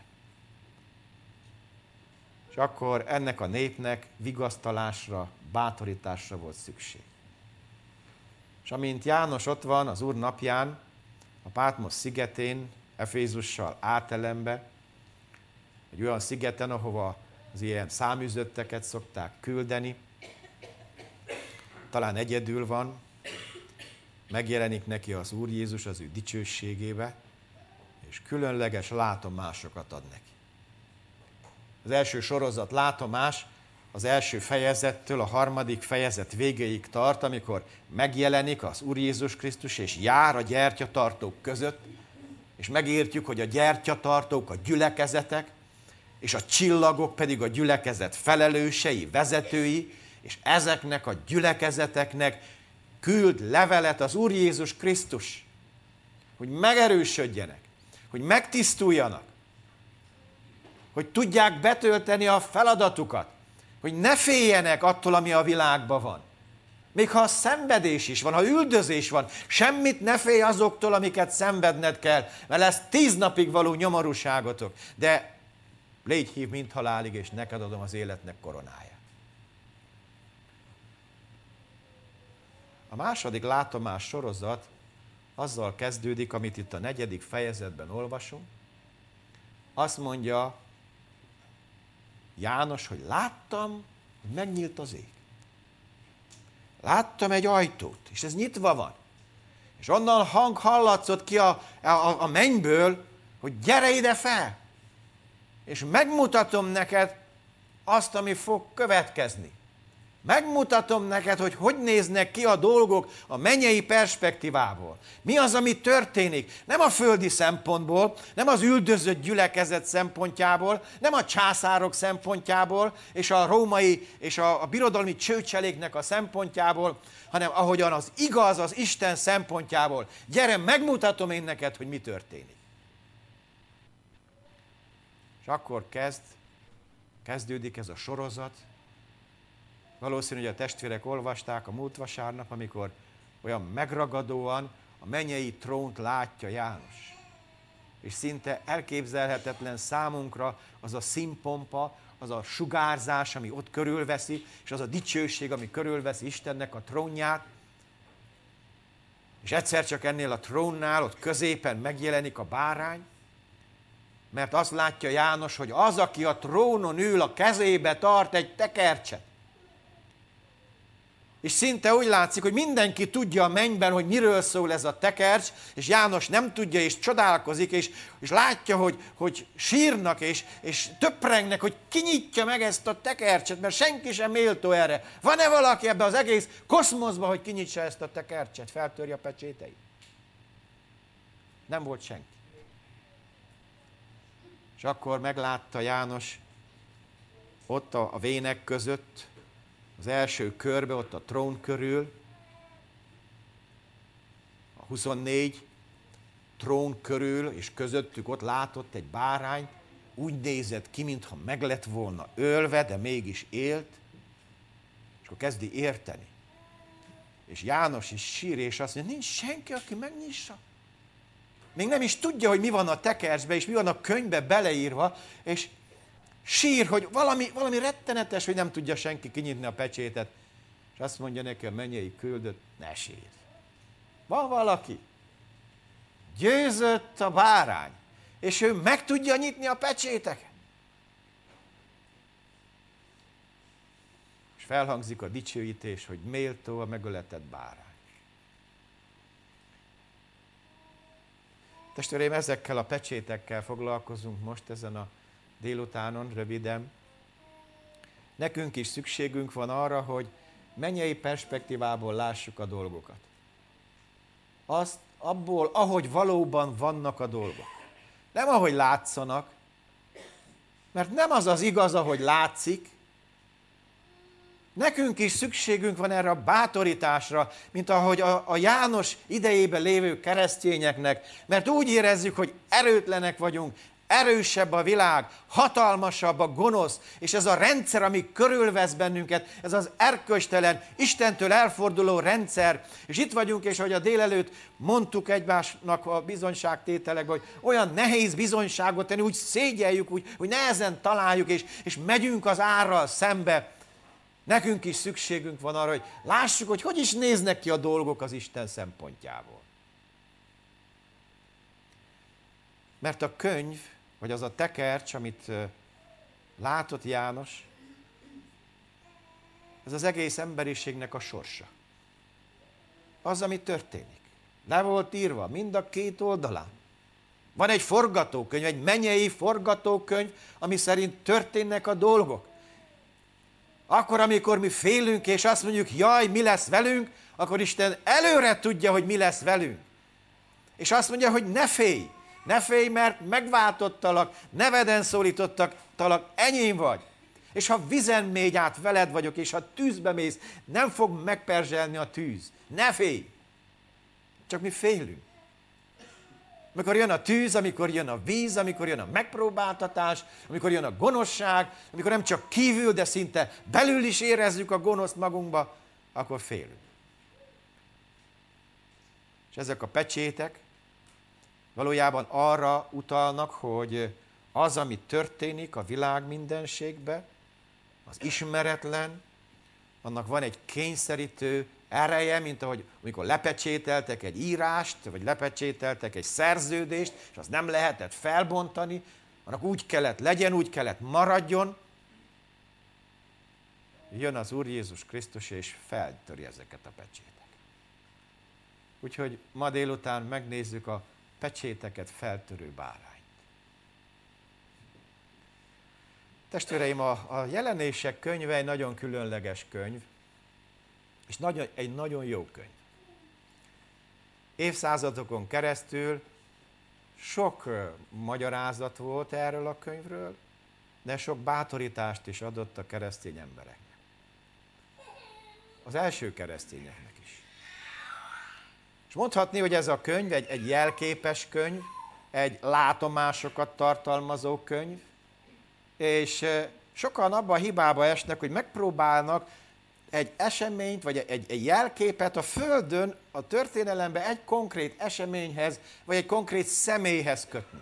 És akkor ennek a népnek vigasztalásra, bátorításra volt szükség. És amint János ott van az Úr napján, a Pátmos szigetén, Efézussal átelembe, egy olyan szigeten, ahova az ilyen száműzötteket szokták küldeni, talán egyedül van, megjelenik neki az Úr Jézus az ő dicsőségébe, és különleges látomásokat ad neki. Az első sorozat látomás az első fejezettől a harmadik fejezet végéig tart, amikor megjelenik az Úr Jézus Krisztus, és jár a gyertyatartók között, és megértjük, hogy a gyertyatartók a gyülekezetek, és a csillagok pedig a gyülekezet felelősei, vezetői, és ezeknek a gyülekezeteknek küld levelet az Úr Jézus Krisztus, hogy megerősödjenek, hogy megtisztuljanak, hogy tudják betölteni a feladatukat, hogy ne féljenek attól, ami a világban van. Még ha szenvedés is van, ha üldözés van, semmit ne félj azoktól, amiket szenvedned kell, mert lesz tíz napig való nyomorúságotok, de légy hív mind halálig, és neked adom az életnek koronáját. A második látomás sorozat azzal kezdődik, amit itt a negyedik fejezetben olvasunk. Azt mondja János, hogy láttam, hogy megnyílt az ég. Láttam egy ajtót, és ez nyitva van. És onnan hang hallatszott ki a, a, a mennyből, hogy gyere ide fel, és megmutatom neked azt, ami fog következni. Megmutatom neked, hogy hogy néznek ki a dolgok a mennyei perspektívából. Mi az, ami történik? Nem a földi szempontból, nem az üldözött gyülekezet szempontjából, nem a császárok szempontjából, és a római és a, a birodalmi csőcseléknek a szempontjából, hanem ahogyan az igaz az Isten szempontjából. Gyere, megmutatom én neked, hogy mi történik. És akkor kezd, kezdődik ez a sorozat. Valószínű, hogy a testvérek olvasták a múlt vasárnap, amikor olyan megragadóan a mennyei trónt látja János. És szinte elképzelhetetlen számunkra az a színpompa, az a sugárzás, ami ott körülveszi, és az a dicsőség, ami körülveszi Istennek a trónját. És egyszer csak ennél a trónnál, ott középen megjelenik a bárány, mert azt látja János, hogy az, aki a trónon ül, a kezébe tart egy tekercset. És szinte úgy látszik, hogy mindenki tudja a mennyben, hogy miről szól ez a tekercs, és János nem tudja, és csodálkozik, és, és látja, hogy, hogy sírnak, és, és töprengnek, hogy kinyitja meg ezt a tekercset, mert senki sem méltó erre. Van-e valaki ebben az egész koszmoszban, hogy kinyitsa ezt a tekercset, feltörje a pecséteit? Nem volt senki. És akkor meglátta János ott a, a vének között, az első körbe, ott a trón körül, a huszonnégy trón körül, és közöttük ott látott egy bárány, úgy nézett ki, mintha meg lett volna ölve, de mégis élt, és akkor kezdi érteni. És János is sír, és azt mondja, nincs senki, aki megnyissa. Még nem is tudja, hogy mi van a tekercsbe, és mi van a könyvbe beleírva, és sír, hogy valami, valami rettenetes, hogy nem tudja senki kinyitni a pecsétet. És azt mondja neki a mennyei küldött, ne sírj. Van valaki. Győzött a bárány, és ő meg tudja nyitni a pecséteket. És felhangzik a dicsőítés, hogy méltó a megöletett bárány. Testvéreim, ezekkel a pecsétekkel foglalkozunk most ezen a délutánon, röviden. nekünk is szükségünk van arra, hogy mennyei perspektívából lássuk a dolgokat. Azt abból, ahogy valóban vannak a dolgok. Nem ahogy látszanak, mert nem az az igaz, ahogy látszik. Nekünk is szükségünk van erre a bátorításra, mint ahogy a, a János idejében lévő keresztényeknek, mert úgy érezzük, hogy erőtlenek vagyunk, erősebb a világ, hatalmasabb a gonosz, és ez a rendszer, ami körülvesz bennünket, ez az erkölcstelen, Istentől elforduló rendszer, és itt vagyunk, és ahogy a délelőtt mondtuk egymásnak a bizonyságtételekben, hogy olyan nehéz bizonyságot tenni, úgy szégyeljük, úgy, úgy nehezen találjuk, és, és megyünk az árral szembe. Nekünk is szükségünk van arra, hogy lássuk, hogy hogy is néznek ki a dolgok az Isten szempontjából. Mert a könyv, vagy az a tekercs, amit látott János, ez az egész emberiségnek a sorsa. Az, ami történik. Le volt írva mind a két oldalán. Van egy forgatókönyv, egy mennyei forgatókönyv, ami szerint történnek a dolgok. Akkor, amikor mi félünk, és azt mondjuk, jaj, mi lesz velünk, akkor Isten előre tudja, hogy mi lesz velünk. És azt mondja, hogy ne félj, ne félj, mert megváltottalak, neveden szólítottalak, enyém vagy. És ha vizen mégy át, veled vagyok, és ha tűzbe mész, nem fog megperzselni a tűz. Ne félj! Csak mi félünk. Amikor jön a tűz, amikor jön a víz, amikor jön a megpróbáltatás, amikor jön a gonoszság, amikor nem csak kívül, de szinte belül is érezzük a gonoszt magunkba, akkor félünk. És ezek a pecsétek valójában arra utalnak, hogy az, ami történik a világ mindenségbe, az ismeretlen, annak van egy kényszerítő ereje, mint ahogy amikor lepecsételtek egy írást, vagy lepecsételtek egy szerződést, és azt nem lehetett felbontani, annak úgy kellett legyen, úgy kellett maradjon. Jön az Úr Jézus Krisztus, és feltöri ezeket a pecsétek. Úgyhogy ma délután megnézzük a pecséteket feltörő bárányt. Testvéreim, a, a Jelenések könyve egy nagyon különleges könyv, és nagyon, egy nagyon jó könyv. Évszázadokon keresztül sok uh, magyarázat volt erről a könyvről, de sok bátorítást is adott a keresztény embereknek. Az első keresztényeknek is. És mondhatni, hogy ez a könyv egy, egy jelképes könyv, egy látomásokat tartalmazó könyv, és uh, sokan abban a hibába esnek, hogy megpróbálnak egy eseményt, vagy egy, egy jelképet a Földön, a történelemben egy konkrét eseményhez, vagy egy konkrét személyhez kötni.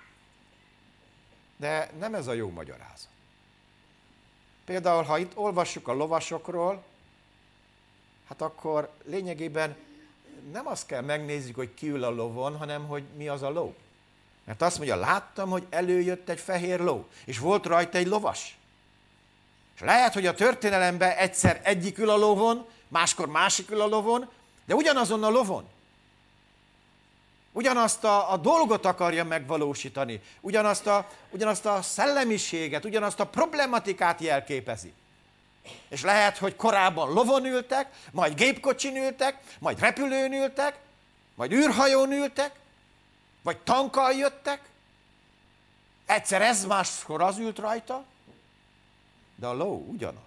De nem ez a jó magyarázat. Például, ha itt olvassuk a lovasokról, hát akkor lényegében nem azt kell megnézzük, hogy ki ül a lovon, hanem hogy mi az a ló. Mert azt mondja, láttam, hogy előjött egy fehér ló, és volt rajta egy lovas. És lehet, hogy a történelemben egyszer egyik ül a lovon, máskor másik ül a lovon, de ugyanazon a lovon. Ugyanazt a, a dolgot akarja megvalósítani, ugyanazt a, ugyanazt a szellemiséget, ugyanazt a problematikát jelképezi. És lehet, hogy korábban lovon ültek, majd gépkocsin ültek, majd repülőn ültek, majd űrhajón ültek, vagy tankkal jöttek. Egyszer ez, máskor az ült rajta, de a ló ugyanaz.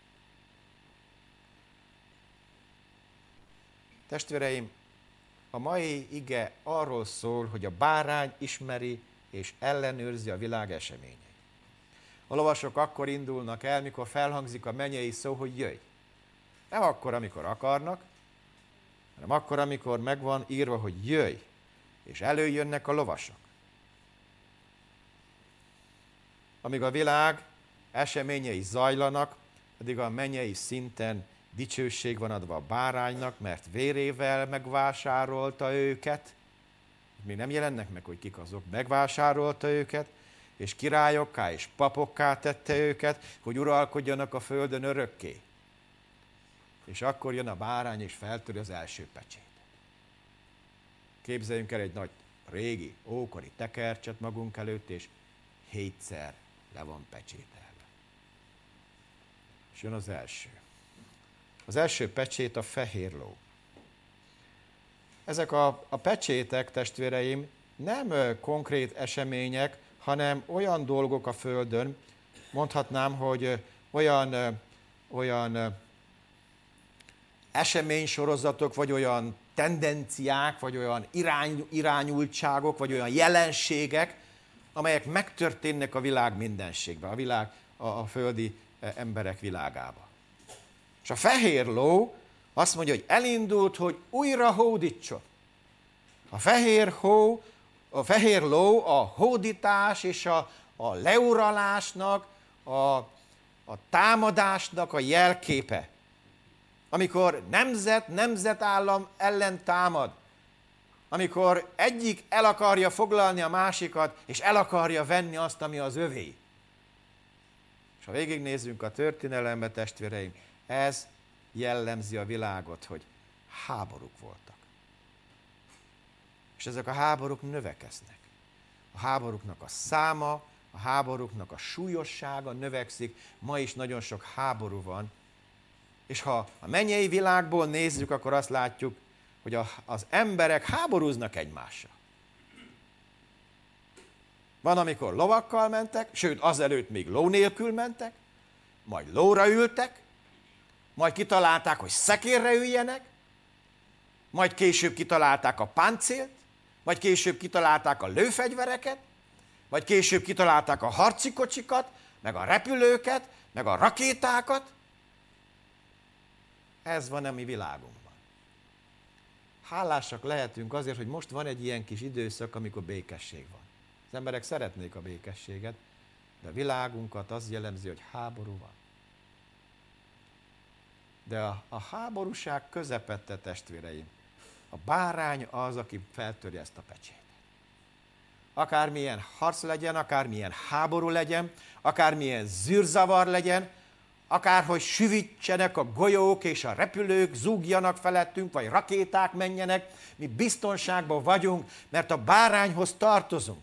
Testvéreim, a mai ige arról szól, hogy a bárány ismeri és ellenőrzi a világ eseményeit. A lovasok akkor indulnak el, mikor felhangzik a mennyei szó, hogy jöjj. Nem akkor, amikor akarnak, hanem akkor, amikor megvan írva, hogy jöjj, és előjönnek a lovasok. Amíg a világ eseményei zajlanak, addig a mennyei szinten dicsőség van adva a báránynak, mert vérével megvásárolta őket. Még nem jelennek meg, hogy kik azok. Megvásárolta őket, és királyokká és papokká tette őket, hogy uralkodjanak a földön örökké. És akkor jön a bárány, és feltöri az első pecsétet. Képzeljünk el egy nagy, régi, ókori tekercset magunk előtt, és hétszer le van pecsételve. És jön az első. Az első pecsét a fehér ló. Ezek a, a pecsétek, testvéreim, nem ö, konkrét események, hanem olyan dolgok a Földön, mondhatnám, hogy ö, olyan, ö, olyan ö, eseménysorozatok, vagy olyan tendenciák, vagy olyan irány, irányultságok, vagy olyan jelenségek, amelyek megtörténnek a világ mindenségben, a, világ, a, a földi emberek világába. És a fehér ló azt mondja, hogy elindult, hogy újra hódítson. A fehér, hó, a fehér ló a hódítás és a, a leuralásnak, a, a támadásnak a jelképe. Amikor nemzet, nemzetállam ellen támad, amikor egyik el akarja foglalni a másikat, és el akarja venni azt, ami az övé. És ha végignézzünk a történelembe, testvéreim, ez jellemzi a világot, hogy háborúk voltak. És ezek a háborúk növekeznek. A háborúknak a száma, a háborúknak a súlyossága növekszik, ma is nagyon sok háború van, és ha a mennyei világból nézzük, akkor azt látjuk, hogy a, az emberek háborúznak egymással. Van, amikor lovakkal mentek, sőt, azelőtt még ló nélkül mentek, majd lóra ültek, majd kitalálták, hogy szekérre üljenek, majd később kitalálták a páncélt, vagy később kitalálták a lőfegyvereket, vagy később kitalálták a harci kocsikat, meg a repülőket, meg a rakétákat. Ez van a mi világunkban. Hálásak lehetünk azért, hogy most van egy ilyen kis időszak, amikor békesség van. Az emberek szeretnék a békességet, de a világunkat az jellemzi, hogy háború van. De a, a háborúság közepette, testvéreim, a bárány az, aki feltöri ezt a pecsétet. Akármilyen harc legyen, akármilyen háború legyen, akármilyen zűrzavar legyen, akárhogy süvítsenek a golyók és a repülők, zúgjanak felettünk, vagy rakéták menjenek, mi biztonságban vagyunk, mert a bárányhoz tartozunk.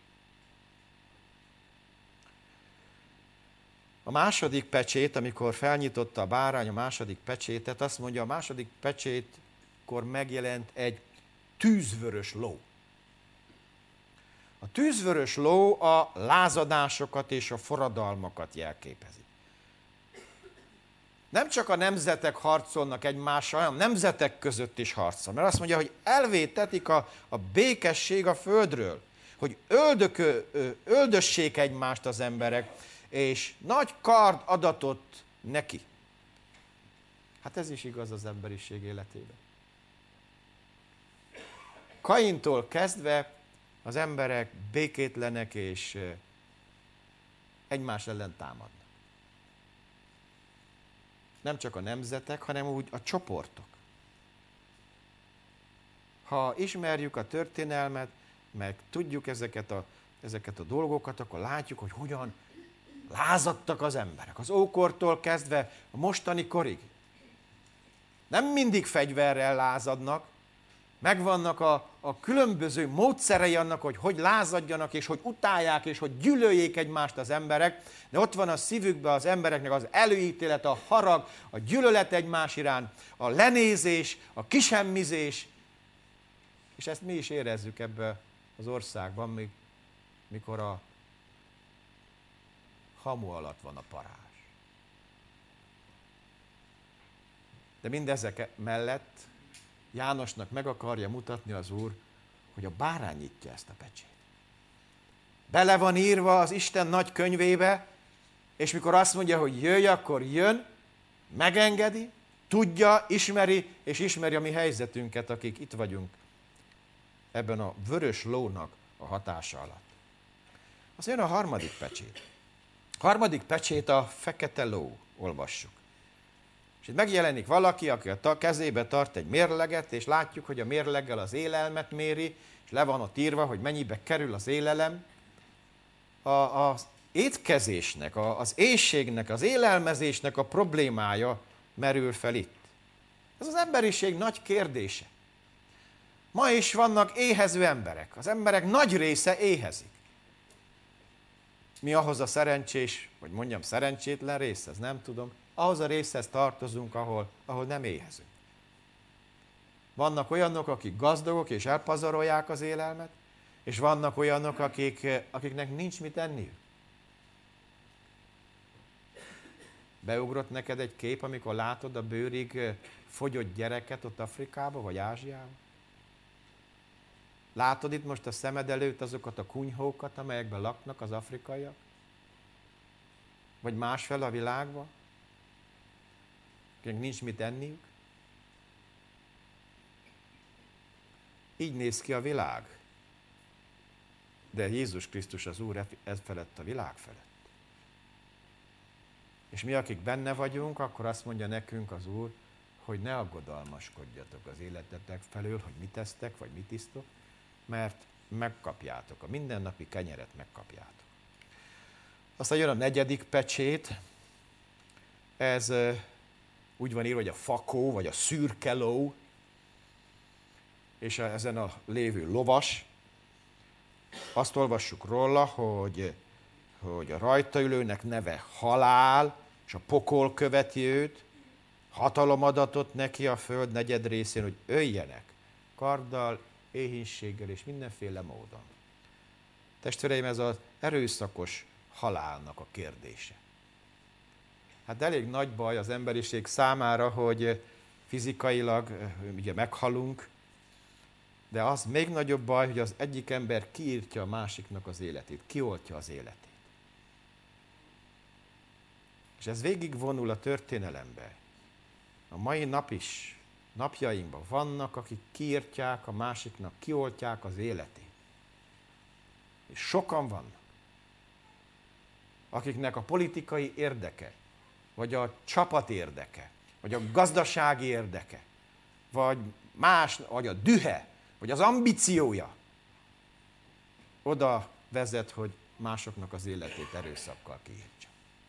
A második pecsét, amikor felnyitotta a bárány a második pecsétet, azt mondja, a második pecsétkor megjelent egy tűzvörös ló. A tűzvörös ló a lázadásokat és a forradalmakat jelképezi. Nem csak a nemzetek harcolnak egymással, hanem nemzetek között is harcol. Mert azt mondja, hogy elvétetik a, a békesség a földről, hogy öldökö, öldössék egymást az emberek, és nagy kard adatot neki. Hát ez is igaz az emberiség életében. Kaintól kezdve az emberek békétlenek és egymás ellen támadnak. Nem csak a nemzetek, hanem úgy a csoportok. Ha ismerjük a történelmet, meg tudjuk ezeket a, ezeket a dolgokat, akkor látjuk, hogy hogyan lázadtak az emberek. Az ókortól kezdve a mostani korig. Nem mindig fegyverrel lázadnak, megvannak a, a különböző módszerei annak, hogy hogy lázadjanak, és hogy utálják, és hogy gyűlöljék egymást az emberek, de ott van a szívükben az embereknek az előítélet, a harag, a gyűlölet egymás iránt, a lenézés, a kisemmizés, és ezt mi is érezzük ebben az országban, mikor a hamu alatt van a parázs. De mindezek mellett Jánosnak meg akarja mutatni az Úr, hogy a bárány nyitja ezt a pecsét. Bele van írva az Isten nagy könyvébe, és mikor azt mondja, hogy jöjj, akkor jön, megengedi, tudja, ismeri, és ismeri a mi helyzetünket, akik itt vagyunk ebben a vörös lónak a hatása alatt. Az jön a harmadik pecsét. A harmadik pecsét a fekete ló, olvassuk. És itt megjelenik valaki, aki a kezébe tart egy mérleget, és látjuk, hogy a mérleggel az élelmet méri, és le van ott írva, hogy mennyibe kerül az élelem. A, az étkezésnek, a, az éhségnek, az élelmezésnek a problémája merül fel itt. Ez az emberiség nagy kérdése. Ma is vannak éhező emberek. Az emberek nagy része éhezik. Mi ahhoz a szerencsés, vagy mondjam szerencsétlen rész, ez nem tudom, ahhoz a részhez tartozunk, ahol, ahol nem éhezünk. Vannak olyanok, akik gazdagok és elpazarolják az élelmet, és vannak olyanok, akik, akiknek nincs mit enniük. Beugrott neked egy kép, amikor látod a bőrig fogyott gyereket ott Afrikába vagy Ázsiában? Látod itt most a szemed előtt azokat a kunyhókat, amelyekben laknak az afrikaiak? Vagy másfel a világban? Akiknek nincs mit enniük? Így néz ki a világ. De Jézus Krisztus az Úr ez felett a világ felett. És mi, akik benne vagyunk, akkor azt mondja nekünk az Úr, hogy ne aggodalmaskodjatok az életetek felől, hogy mit tesztek, vagy mit isztok, mert megkapjátok, a mindennapi kenyeret megkapjátok. Aztán jön a negyedik pecsét, ez úgy van írva, hogy a fakó, vagy a szürke ló, és ezen a lévő lovas. Azt olvassuk róla, hogy, hogy a rajta ülőnek neve halál, és a pokol követi őt, hatalom adatot neki a föld negyed részén, hogy öljenek karddal, éhínséggel és mindenféle módon. Testvéreim, ez az erőszakos halálnak a kérdése. Hát elég nagy baj az emberiség számára, hogy fizikailag ugye meghalunk, de az még nagyobb baj, hogy az egyik ember kiírtja a másiknak az életét, kioltja az életét. És ez végigvonul a történelembe. A mai nap is, napjainkban vannak, akik kiírtják a másiknak, kioltják az életét. És sokan vannak, akiknek a politikai érdeke, vagy a csapat érdeke, vagy a gazdasági érdeke, vagy más, vagy a dühe, vagy az ambíciója oda vezet, hogy másoknak az életét erőszakkal kiírtsa.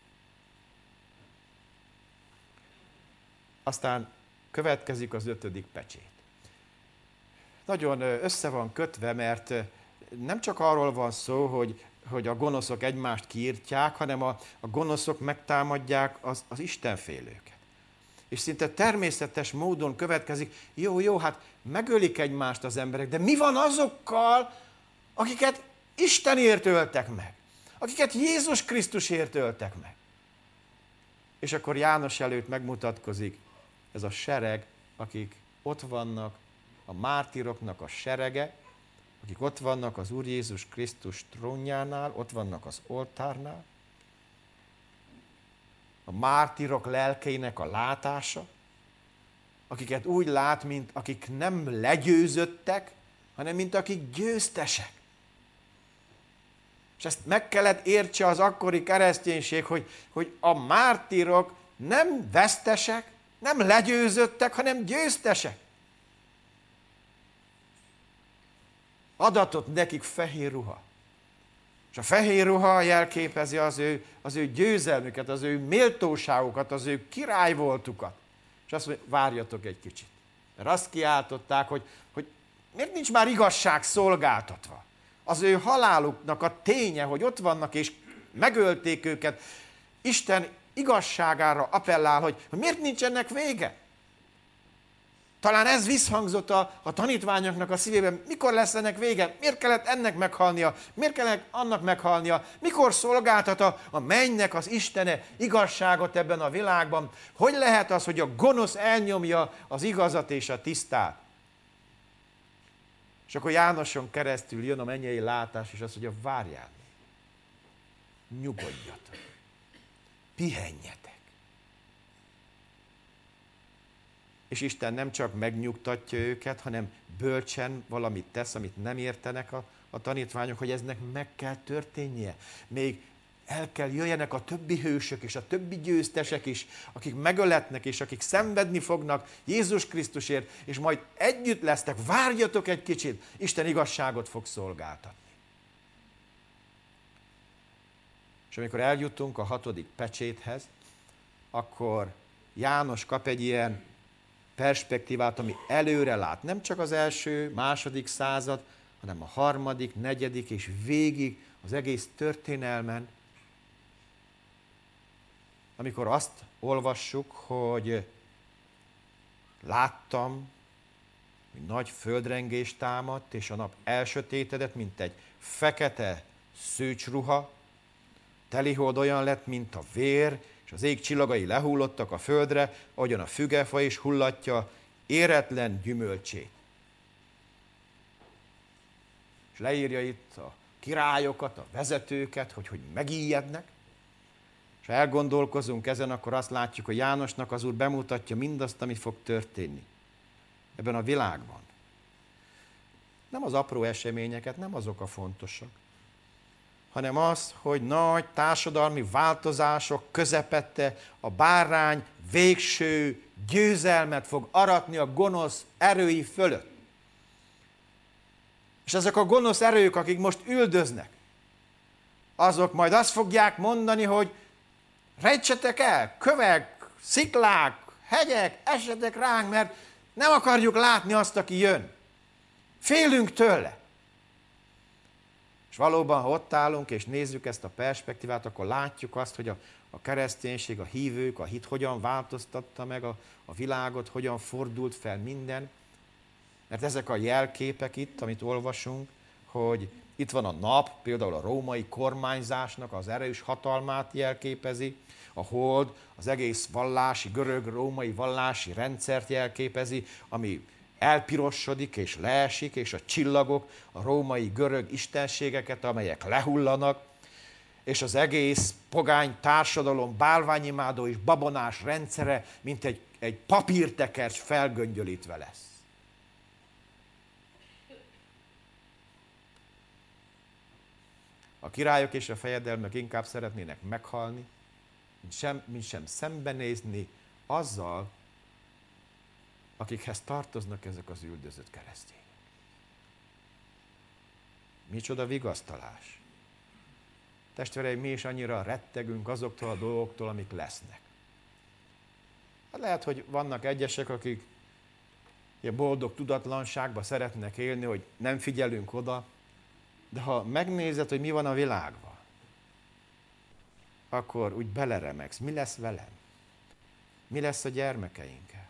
Aztán következik az ötödik pecsét. Nagyon össze van kötve, mert nem csak arról van szó, hogy, hogy a gonoszok egymást kiírtják, hanem a, a gonoszok megtámadják az, az istenfélőket. És szinte természetes módon következik, jó, jó, hát megölik egymást az emberek, de mi van azokkal, akiket Istenért öltek meg? Akiket Jézus Krisztusért öltek meg? És akkor János előtt megmutatkozik ez a sereg, akik ott vannak, a mártíroknak a serege, akik ott vannak az Úr Jézus Krisztus trónjánál, ott vannak az oltárnál, a mártírok lelkeinek a látása, akiket úgy lát, mint akik nem legyőzöttek, hanem mint akik győztesek. És ezt meg kellett értse az akkori kereszténység, hogy, hogy a mártírok nem vesztesek, nem legyőzöttek, hanem győztesek. Adatott nekik fehér ruha. És a fehér ruha jelképezi az ő, az ő győzelmüket, az ő méltóságukat, az ő királyvoltukat. És azt mondja, várjatok egy kicsit. Mert azt kiáltották, hogy, hogy miért nincs már igazság szolgáltatva. Az ő haláluknak a ténye, hogy ott vannak és megölték őket, Isten igazságára appellál, hogy, hogy miért nincs ennek vége. Talán ez visszhangzott a, a tanítványoknak a szívében, mikor lesz ennek vége, miért kellett ennek meghalnia, miért kellett annak meghalnia, mikor szolgáltat a, a mennynek az Istene igazságot ebben a világban, hogy lehet az, hogy a gonosz elnyomja az igazat és a tisztát. És akkor Jánoson keresztül jön a mennyei látás, és azt mondja, várjál még, nyugodjatok, pihenjetek. És Isten nem csak megnyugtatja őket, hanem bölcsen valamit tesz, amit nem értenek a, a tanítványok, hogy eznek meg kell történnie. Még el kell jöjjenek a többi hősök és a többi győztesek is, akik megöletnek és akik szenvedni fognak Jézus Krisztusért, és majd együtt lesztek, várjatok egy kicsit, Isten igazságot fog szolgáltatni. És amikor eljutunk a hatodik pecséthez, akkor János kap egy ilyen perspektívát, ami előre lát. Nem csak az első, második század, hanem a harmadik, negyedik és végig az egész történelmen, amikor azt olvassuk, hogy láttam, hogy nagy földrengés támadt, és a nap elsötétedett, mint egy fekete szőcsruha, telihold olyan lett, mint a vér, és az ég csillagai lehullottak a földre, ahogyan a fügefa is hullatja éretlen gyümölcsét. És leírja itt a királyokat, a vezetőket, hogy, hogy megijednek. És ha elgondolkozunk ezen, akkor azt látjuk, hogy Jánosnak az Úr bemutatja mindazt, ami fog történni ebben a világban. Nem az apró eseményeket, nem azok a fontosak, hanem az, hogy nagy társadalmi változások közepette a bárány végső győzelmet fog aratni a gonosz erői fölött. És ezek a gonosz erők, akik most üldöznek, azok majd azt fogják mondani, hogy rejtsetek el, kövek, sziklák, hegyek, essetek ránk, mert nem akarjuk látni azt, aki jön. Félünk tőle. És valóban, ha ott állunk és nézzük ezt a perspektívát, akkor látjuk azt, hogy a, a kereszténység, a hívők, a hit hogyan változtatta meg a, a világot, hogyan fordult fel minden. Mert ezek a jelképek itt, amit olvasunk, hogy itt van a nap, például a római kormányzásnak az erős hatalmát jelképezi, a hold az egész vallási, görög-római vallási rendszert jelképezi, ami elpirosodik és leesik, és a csillagok, a római görög istenségeket, amelyek lehullanak, és az egész pogány társadalom bálványimádó és babonás rendszere, mint egy, egy papírtekercs felgöngyölítve lesz. A királyok és a fejedelmek inkább szeretnének meghalni, mint sem, mint sem szembenézni azzal, akikhez tartoznak ezek az üldözött keresztények. Micsoda vigasztalás! Testvéreim, mi is annyira rettegünk azoktól a dolgoktól, amik lesznek. Hát lehet, hogy vannak egyesek, akik ilyen boldog tudatlanságban szeretnek élni, hogy nem figyelünk oda, de ha megnézed, hogy mi van a világban, akkor úgy beleremegsz. Mi lesz velem? Mi lesz a gyermekeinkkel?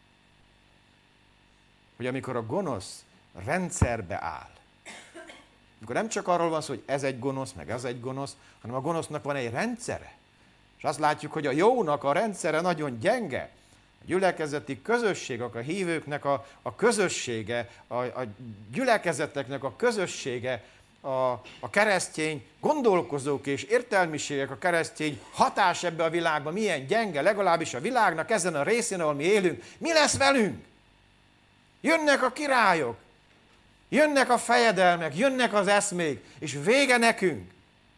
Hogy amikor a gonosz rendszerbe áll, amikor nem csak arról van szó, hogy ez egy gonosz, meg ez egy gonosz, hanem a gonosznak van egy rendszere. És azt látjuk, hogy a jónak a rendszere nagyon gyenge. A gyülekezeti közösségek, a hívőknek a, a közössége, a, a gyülekezeteknek a közössége, a, a keresztény gondolkozók és értelmiségek, a keresztény hatás ebbe a világban milyen gyenge, legalábbis a világnak ezen a részén, ahol mi élünk. Mi lesz velünk? Jönnek a királyok, jönnek a fejedelmek, jönnek az eszmék, és vége nekünk.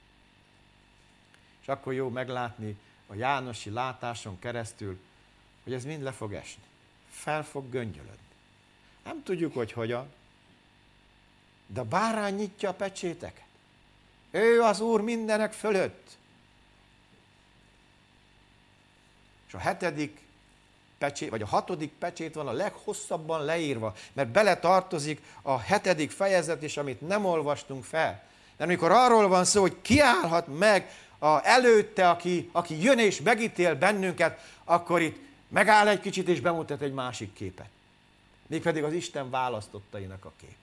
És akkor jó meglátni a jánosi látáson keresztül, hogy ez mind le fog esni. Fel fog göngyölödni. Nem tudjuk, hogy hogyan, de a bárány nyitja a pecséteket. Ő az Úr mindenek fölött. És a hetedik pecsét, vagy a hatodik pecsét van a leghosszabban leírva, mert bele tartozik a hetedik fejezet is, amit nem olvastunk fel. De amikor arról van szó, hogy kiállhat meg a előtte, aki, aki jön és megítél bennünket, akkor itt megáll egy kicsit és bemutat egy másik képet. Mégpedig az Isten választottainak a képét.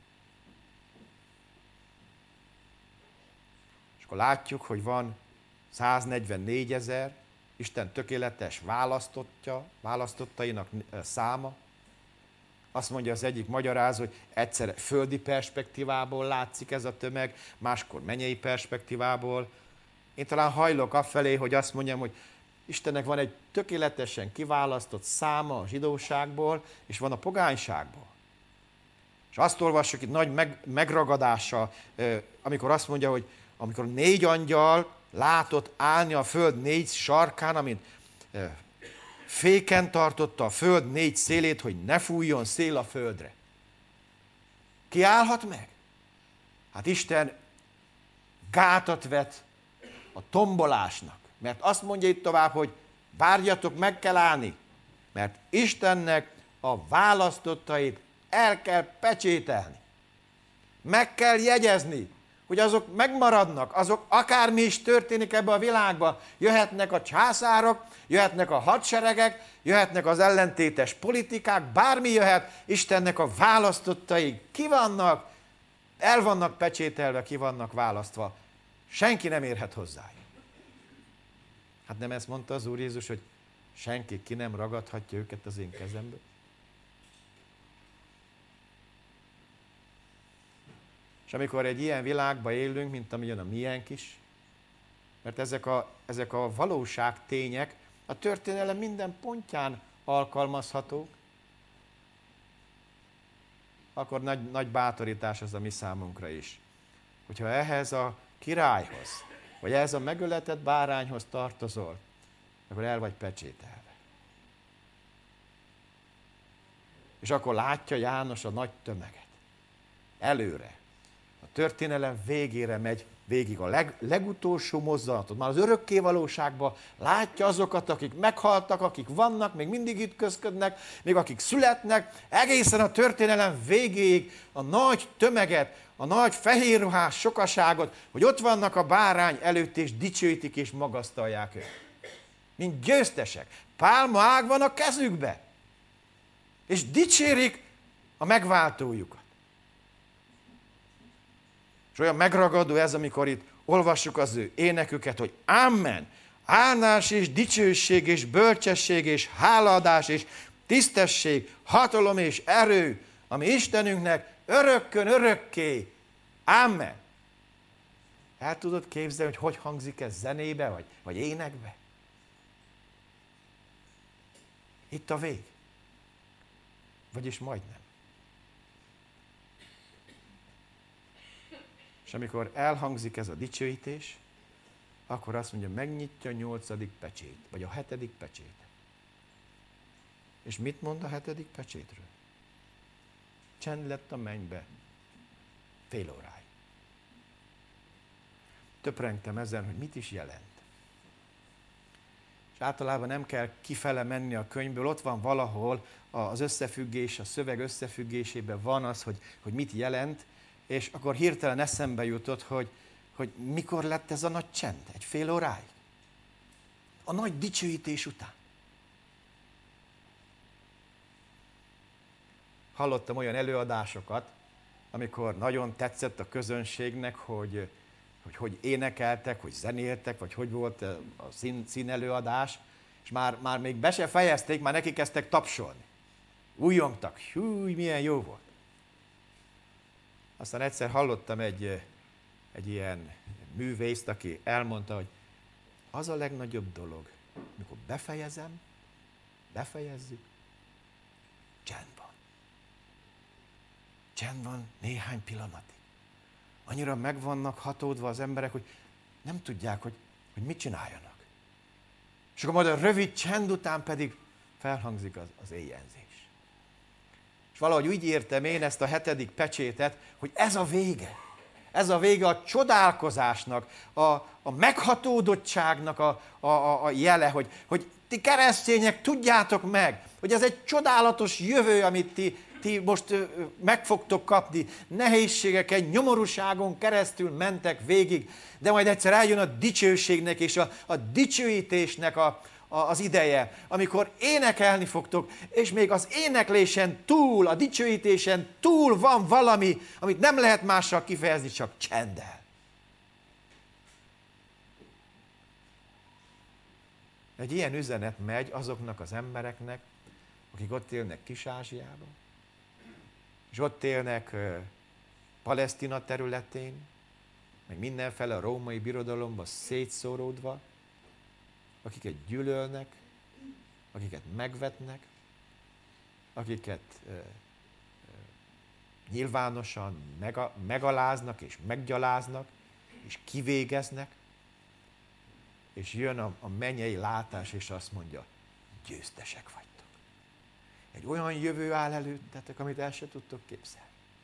És akkor látjuk, hogy van száznegyvennégyezer Isten tökéletes választottja, választottainak száma. Azt mondja az egyik magyarázó, hogy egyszerre földi perspektívából látszik ez a tömeg, máskor mennyei perspektívából. Én talán hajlok afelé, hogy azt mondjam, hogy Istennek van egy tökéletesen kiválasztott száma a zsidóságból, és van a pogányságból. És azt olvassuk itt nagy meg, megragadással, amikor azt mondja, hogy amikor négy angyal látott állni a föld négy sarkán, amint féken tartotta a föld négy szélét, hogy ne fújjon szél a földre. Ki állhat meg? Hát Isten gátat vet a tombolásnak. Mert azt mondja itt tovább, hogy várjatok, meg kell állni. Mert Istennek a választottait el kell pecsételni. Meg kell jegyezni, hogy azok megmaradnak, azok akármi is történik ebbe a világban, jöhetnek a császárok, jöhetnek a hadseregek, jöhetnek az ellentétes politikák, bármi jöhet, Istennek a választottai ki vannak, el vannak pecsételve, ki vannak választva. Senki nem érhet hozzájuk. Hát nem ezt mondta az Úr Jézus, hogy senki ki nem ragadhatja őket az én kezemből? És amikor egy ilyen világban élünk, mint amilyen a miénk is, mert ezek a, ezek a valóság tények a történelem minden pontján alkalmazhatók, akkor nagy, nagy bátorítás az a mi számunkra is. Hogyha ehhez a királyhoz, vagy ehhez a megöletett bárányhoz tartozol, akkor el vagy pecsételve. És akkor látja János a nagy tömeget. Előre. A történelem végére megy végig a leg, legutolsó mozzanatot. Már az örökké valóságban látja azokat, akik meghaltak, akik vannak, még mindig ütközködnek, még akik születnek, egészen a történelem végéig a nagy tömeget, a nagy fehérruhás sokaságot, hogy ott vannak a bárány előtt, és dicsőítik és magasztalják őt. Mint győztesek. Pálma ág van a kezükbe. És dicsérik a megváltójukat. És olyan megragadó ez, amikor itt olvassuk az ő éneküket, hogy Amen, áldás és dicsőség és bölcsesség és hálaadás és tisztesség, hatalom és erő, ami Istenünknek örökkön örökké. Amen. El tudod képzelni, hogy hogy hangzik ez zenébe, vagy, vagy énekbe? Itt a vég. Vagyis majdnem. És amikor elhangzik ez a dicsőítés, akkor azt mondja, megnyitja a nyolcadik pecsét, vagy a hetedik pecsét. És mit mond a hetedik pecsétről? Csend lett a mennybe fél óráig. Töprengtem ezen, hogy mit is jelent. És általában nem kell kifele menni a könyvből, ott van valahol az összefüggés, a szöveg összefüggésében van az, hogy, hogy mit jelent, és akkor hirtelen eszembe jutott, hogy, hogy mikor lett ez a nagy csend, egy fél óráig. A nagy dicsőítés után. Hallottam olyan előadásokat, amikor nagyon tetszett a közönségnek, hogy hogy, hogy énekeltek, hogy zenéltek, vagy hogy volt a szín, színelőadás, és már, már még be se fejezték, már neki kezdtek tapsolni. Újjongtak, hú, milyen jó volt. Aztán egyszer hallottam egy, egy ilyen művészt, aki elmondta, hogy az a legnagyobb dolog, amikor befejezem, befejezzük, csend van. Csend van néhány pillanatig. Annyira meg vannak hatódva az emberek, hogy nem tudják, hogy, hogy mit csináljanak. És akkor majd a rövid csend után pedig felhangzik az, az éjjelzés. És valahogy úgy értem én ezt a hetedik pecsétet, hogy ez a vége. Ez a vége a csodálkozásnak, a, a meghatódottságnak a, a, a jele, hogy, hogy ti keresztények tudjátok meg, hogy ez egy csodálatos jövő, amit ti, ti most meg fogtok kapni. Nehézségeken, nyomorúságon keresztül mentek végig, de majd egyszer eljön a dicsőségnek és a, a dicsőítésnek a, a, az ideje, amikor énekelni fogtok, és még az éneklésen túl, a dicsőítésen túl van valami, amit nem lehet mással kifejezni, csak csenddel. Egy ilyen üzenet megy azoknak az embereknek, akik ott élnek Kis-Ázsiában, és ott élnek uh, Palesztina területén, meg mindenfele a római birodalomban szétszóródva, akiket gyűlölnek, akiket megvetnek, akiket uh, uh, nyilvánosan mega, megaláznak és meggyaláznak, és kivégeznek, és jön a, a mennyei látás, és azt mondja, győztesek vagytok. Egy olyan jövő áll előttetek, amit el se tudtok képzelni.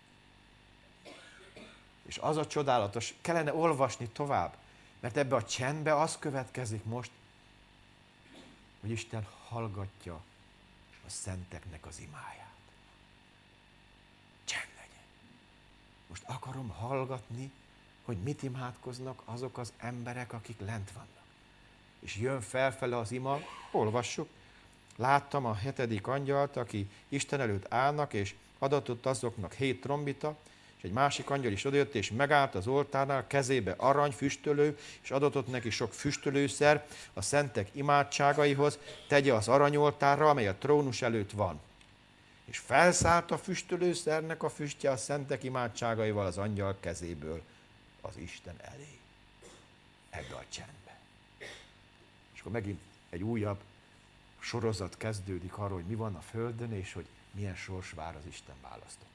És az a csodálatos, kellene olvasni tovább, mert ebbe a csendbe az következik most, hogy Isten hallgatja a szenteknek az imáját. Csend legyen. Most akarom hallgatni hogy mit imádkoznak azok az emberek, akik lent vannak. És jön felfele az ima, olvassuk, láttam a hetedik angyalt, aki Isten előtt állnak, és adatott azoknak hét trombita, és egy másik angyal is odajött, és megállt az oltárnál, kezébe arany füstölő, és adatott neki sok füstölőszer a szentek imádságaihoz, tegye az aranyoltárra, amely a trónus előtt van. És felszállt a füstölőszernek a füstje a szentek imádságaival az angyal kezéből az Isten elé. Ebbe a csendbe. És akkor megint egy újabb sorozat kezdődik arról, hogy mi van a földön, és hogy milyen sors vár az Isten választottai.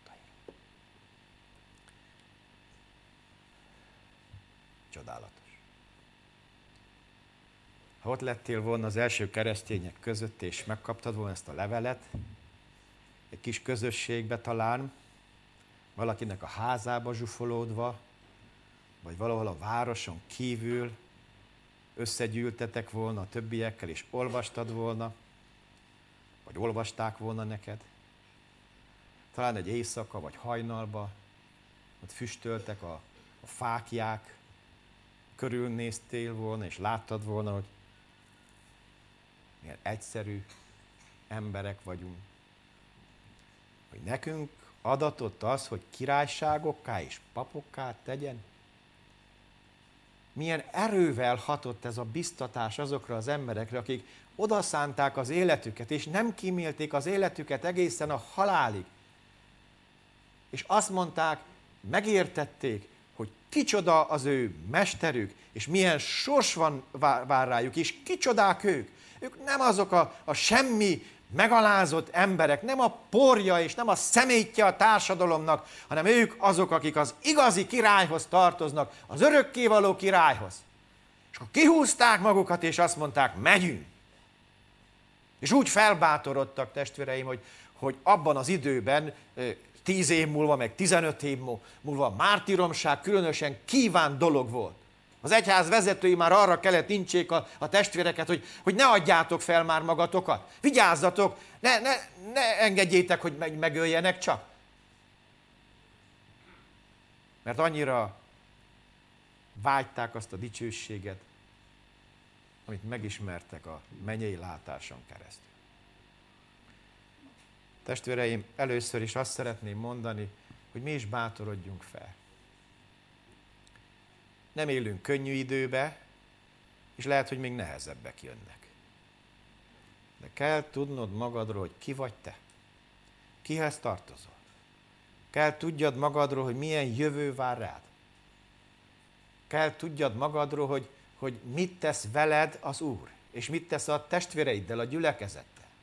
Csodálatos. Ha ott lettél volna az első keresztények között, és megkaptad volna ezt a levelet, egy kis közösségbe talán, valakinek a házába zsufolódva, vagy valahol a városon kívül összegyűltetek volna a többiekkel, és olvastad volna, vagy olvasták volna neked. Talán egy éjszaka, vagy hajnalba, ott füstöltek a, a fáklyák, körülnéztél volna, és láttad volna, hogy milyen egyszerű emberek vagyunk. Hogy nekünk adatott az, hogy királyságokká és papokká tegyen. Milyen erővel hatott ez a biztatás azokra az emberekre, akik odaszánták az életüket, és nem kímélték az életüket egészen a halálig. És azt mondták, megértették, hogy kicsoda az ő mesterük, és milyen sors van vár rájuk, és kicsodák ők. Ők nem azok a, a semmi megalázott emberek, nem a porja és nem a szemétje a társadalomnak, hanem ők azok, akik az igazi királyhoz tartoznak, az örökkévaló királyhoz. És akkor kihúzták magukat, és azt mondták, megyünk. És úgy felbátorodtak, testvéreim, hogy, hogy abban az időben, tíz év múlva, meg tizenöt év múlva a mártíromság különösen kívánt dolog volt. Az egyház vezetői már arra kellett intsék a, a testvéreket, hogy, hogy ne adjátok fel már magatokat. Vigyázzatok, ne, ne, ne engedjétek, hogy meg, megöljenek csak. Mert annyira vágyták azt a dicsőséget, amit megismertek a mennyei látáson keresztül. Testvéreim, először is azt szeretném mondani, hogy mi is bátorodjunk fel. Nem élünk könnyű időbe, és lehet, hogy még nehezebbek jönnek. De kell tudnod magadról, hogy ki vagy te. Kihez tartozol. Kell tudjad magadról, hogy milyen jövő vár rád. Kell tudjad magadról, hogy, hogy mit tesz veled az Úr, és mit tesz a testvéreiddel, a gyülekezettel.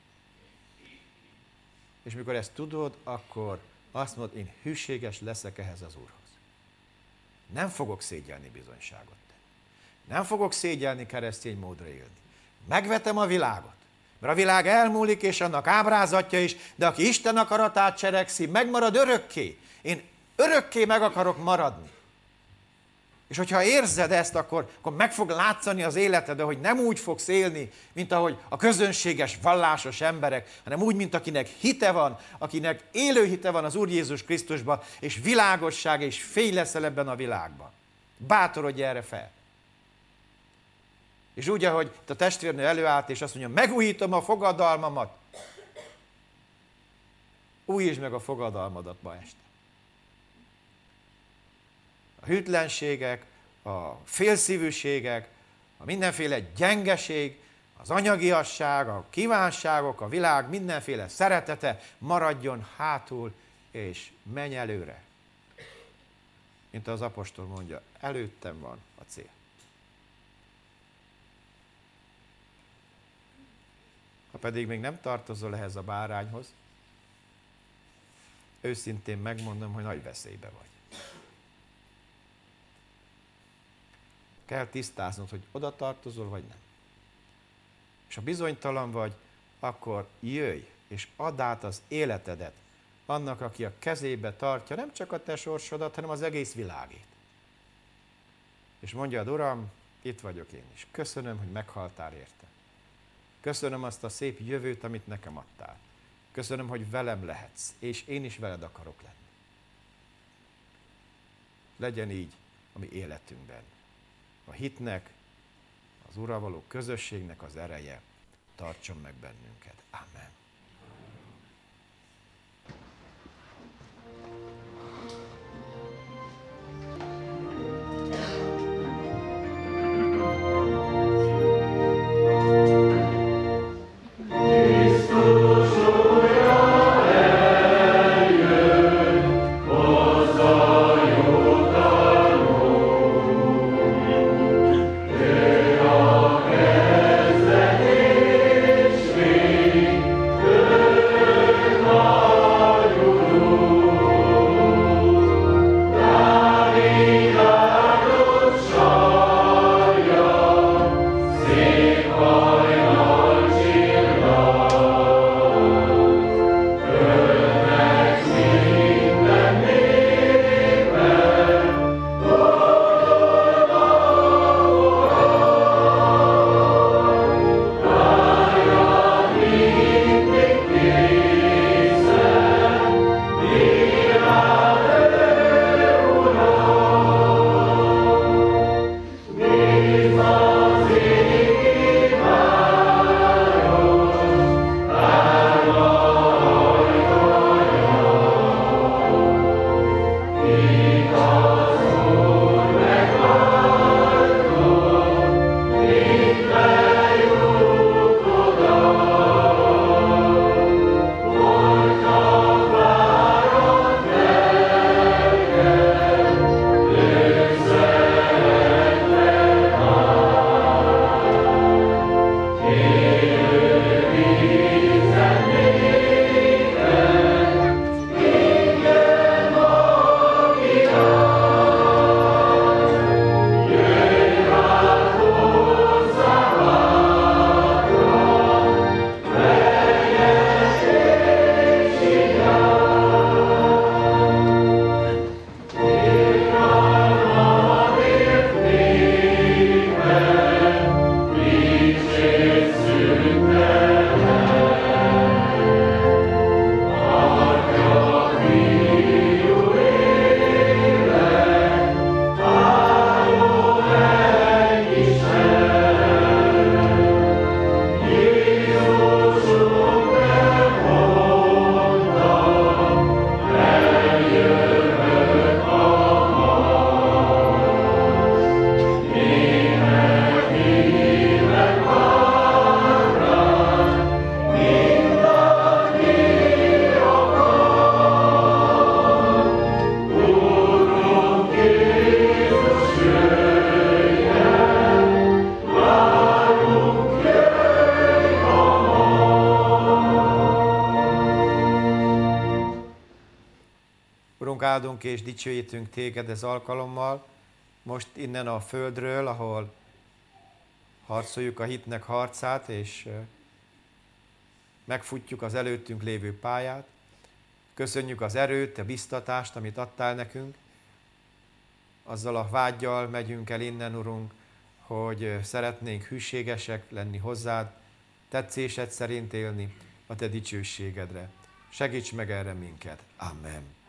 És mikor ezt tudod, akkor azt mondod, én hűséges leszek ehhez az Úrhoz. Nem fogok szégyelni bizonyságot tenni. Nem fogok szégyelni keresztény módra élni. Megvetem a világot, mert a világ elmúlik, és annak ábrázatja is, de aki Isten akaratát cselekszi, megmarad örökké. Én örökké meg akarok maradni. És hogyha érzed ezt, akkor, akkor meg fog látszani az életedbe, hogy nem úgy fogsz élni, mint ahogy a közönséges, vallásos emberek, hanem úgy, mint akinek hite van, akinek élő hite van az Úr Jézus Krisztusban, és világosság, és fény leszel ebben a világban. Bátorodj erre fel. És úgy, ahogy a testvérnő előállt, és azt mondja, megújítom a fogadalmamat. Újítsd meg a fogadalmadat ma este. A hűtlenségek, a félszívűségek, a mindenféle gyengeség, az anyagiasság, a kívánságok, a világ mindenféle szeretete maradjon hátul, és menj előre. Mint az apostol mondja, előttem van a cél. Ha pedig még nem tartozol ehhez a bárányhoz, őszintén megmondom, hogy nagy veszélybe vagy. Kell tisztáznod, hogy oda tartozol, vagy nem. És ha bizonytalan vagy, akkor jöjj, és add át az életedet annak, aki a kezébe tartja nem csak a te sorsodat, hanem az egész világét. És mondjad, Uram, itt vagyok én is. Köszönöm, hogy meghaltál érte. Köszönöm azt a szép jövőt, amit nekem adtál. Köszönöm, hogy velem lehetsz, és én is veled akarok lenni. Legyen így a mi életünkben. A hitnek, az Urral való közösségnek az ereje tartson meg bennünket. Amen. Áldunk és dicsőítünk téged ez alkalommal, most innen a földről, ahol harcoljuk a hitnek harcát, és megfutjuk az előttünk lévő pályát. Köszönjük az erőt, a biztatást, amit adtál nekünk. Azzal a vággyal megyünk el innen, Urunk, hogy szeretnénk hűségesek lenni hozzád, tetszésed szerint élni a te dicsőségedre. Segíts meg erre minket. Amen.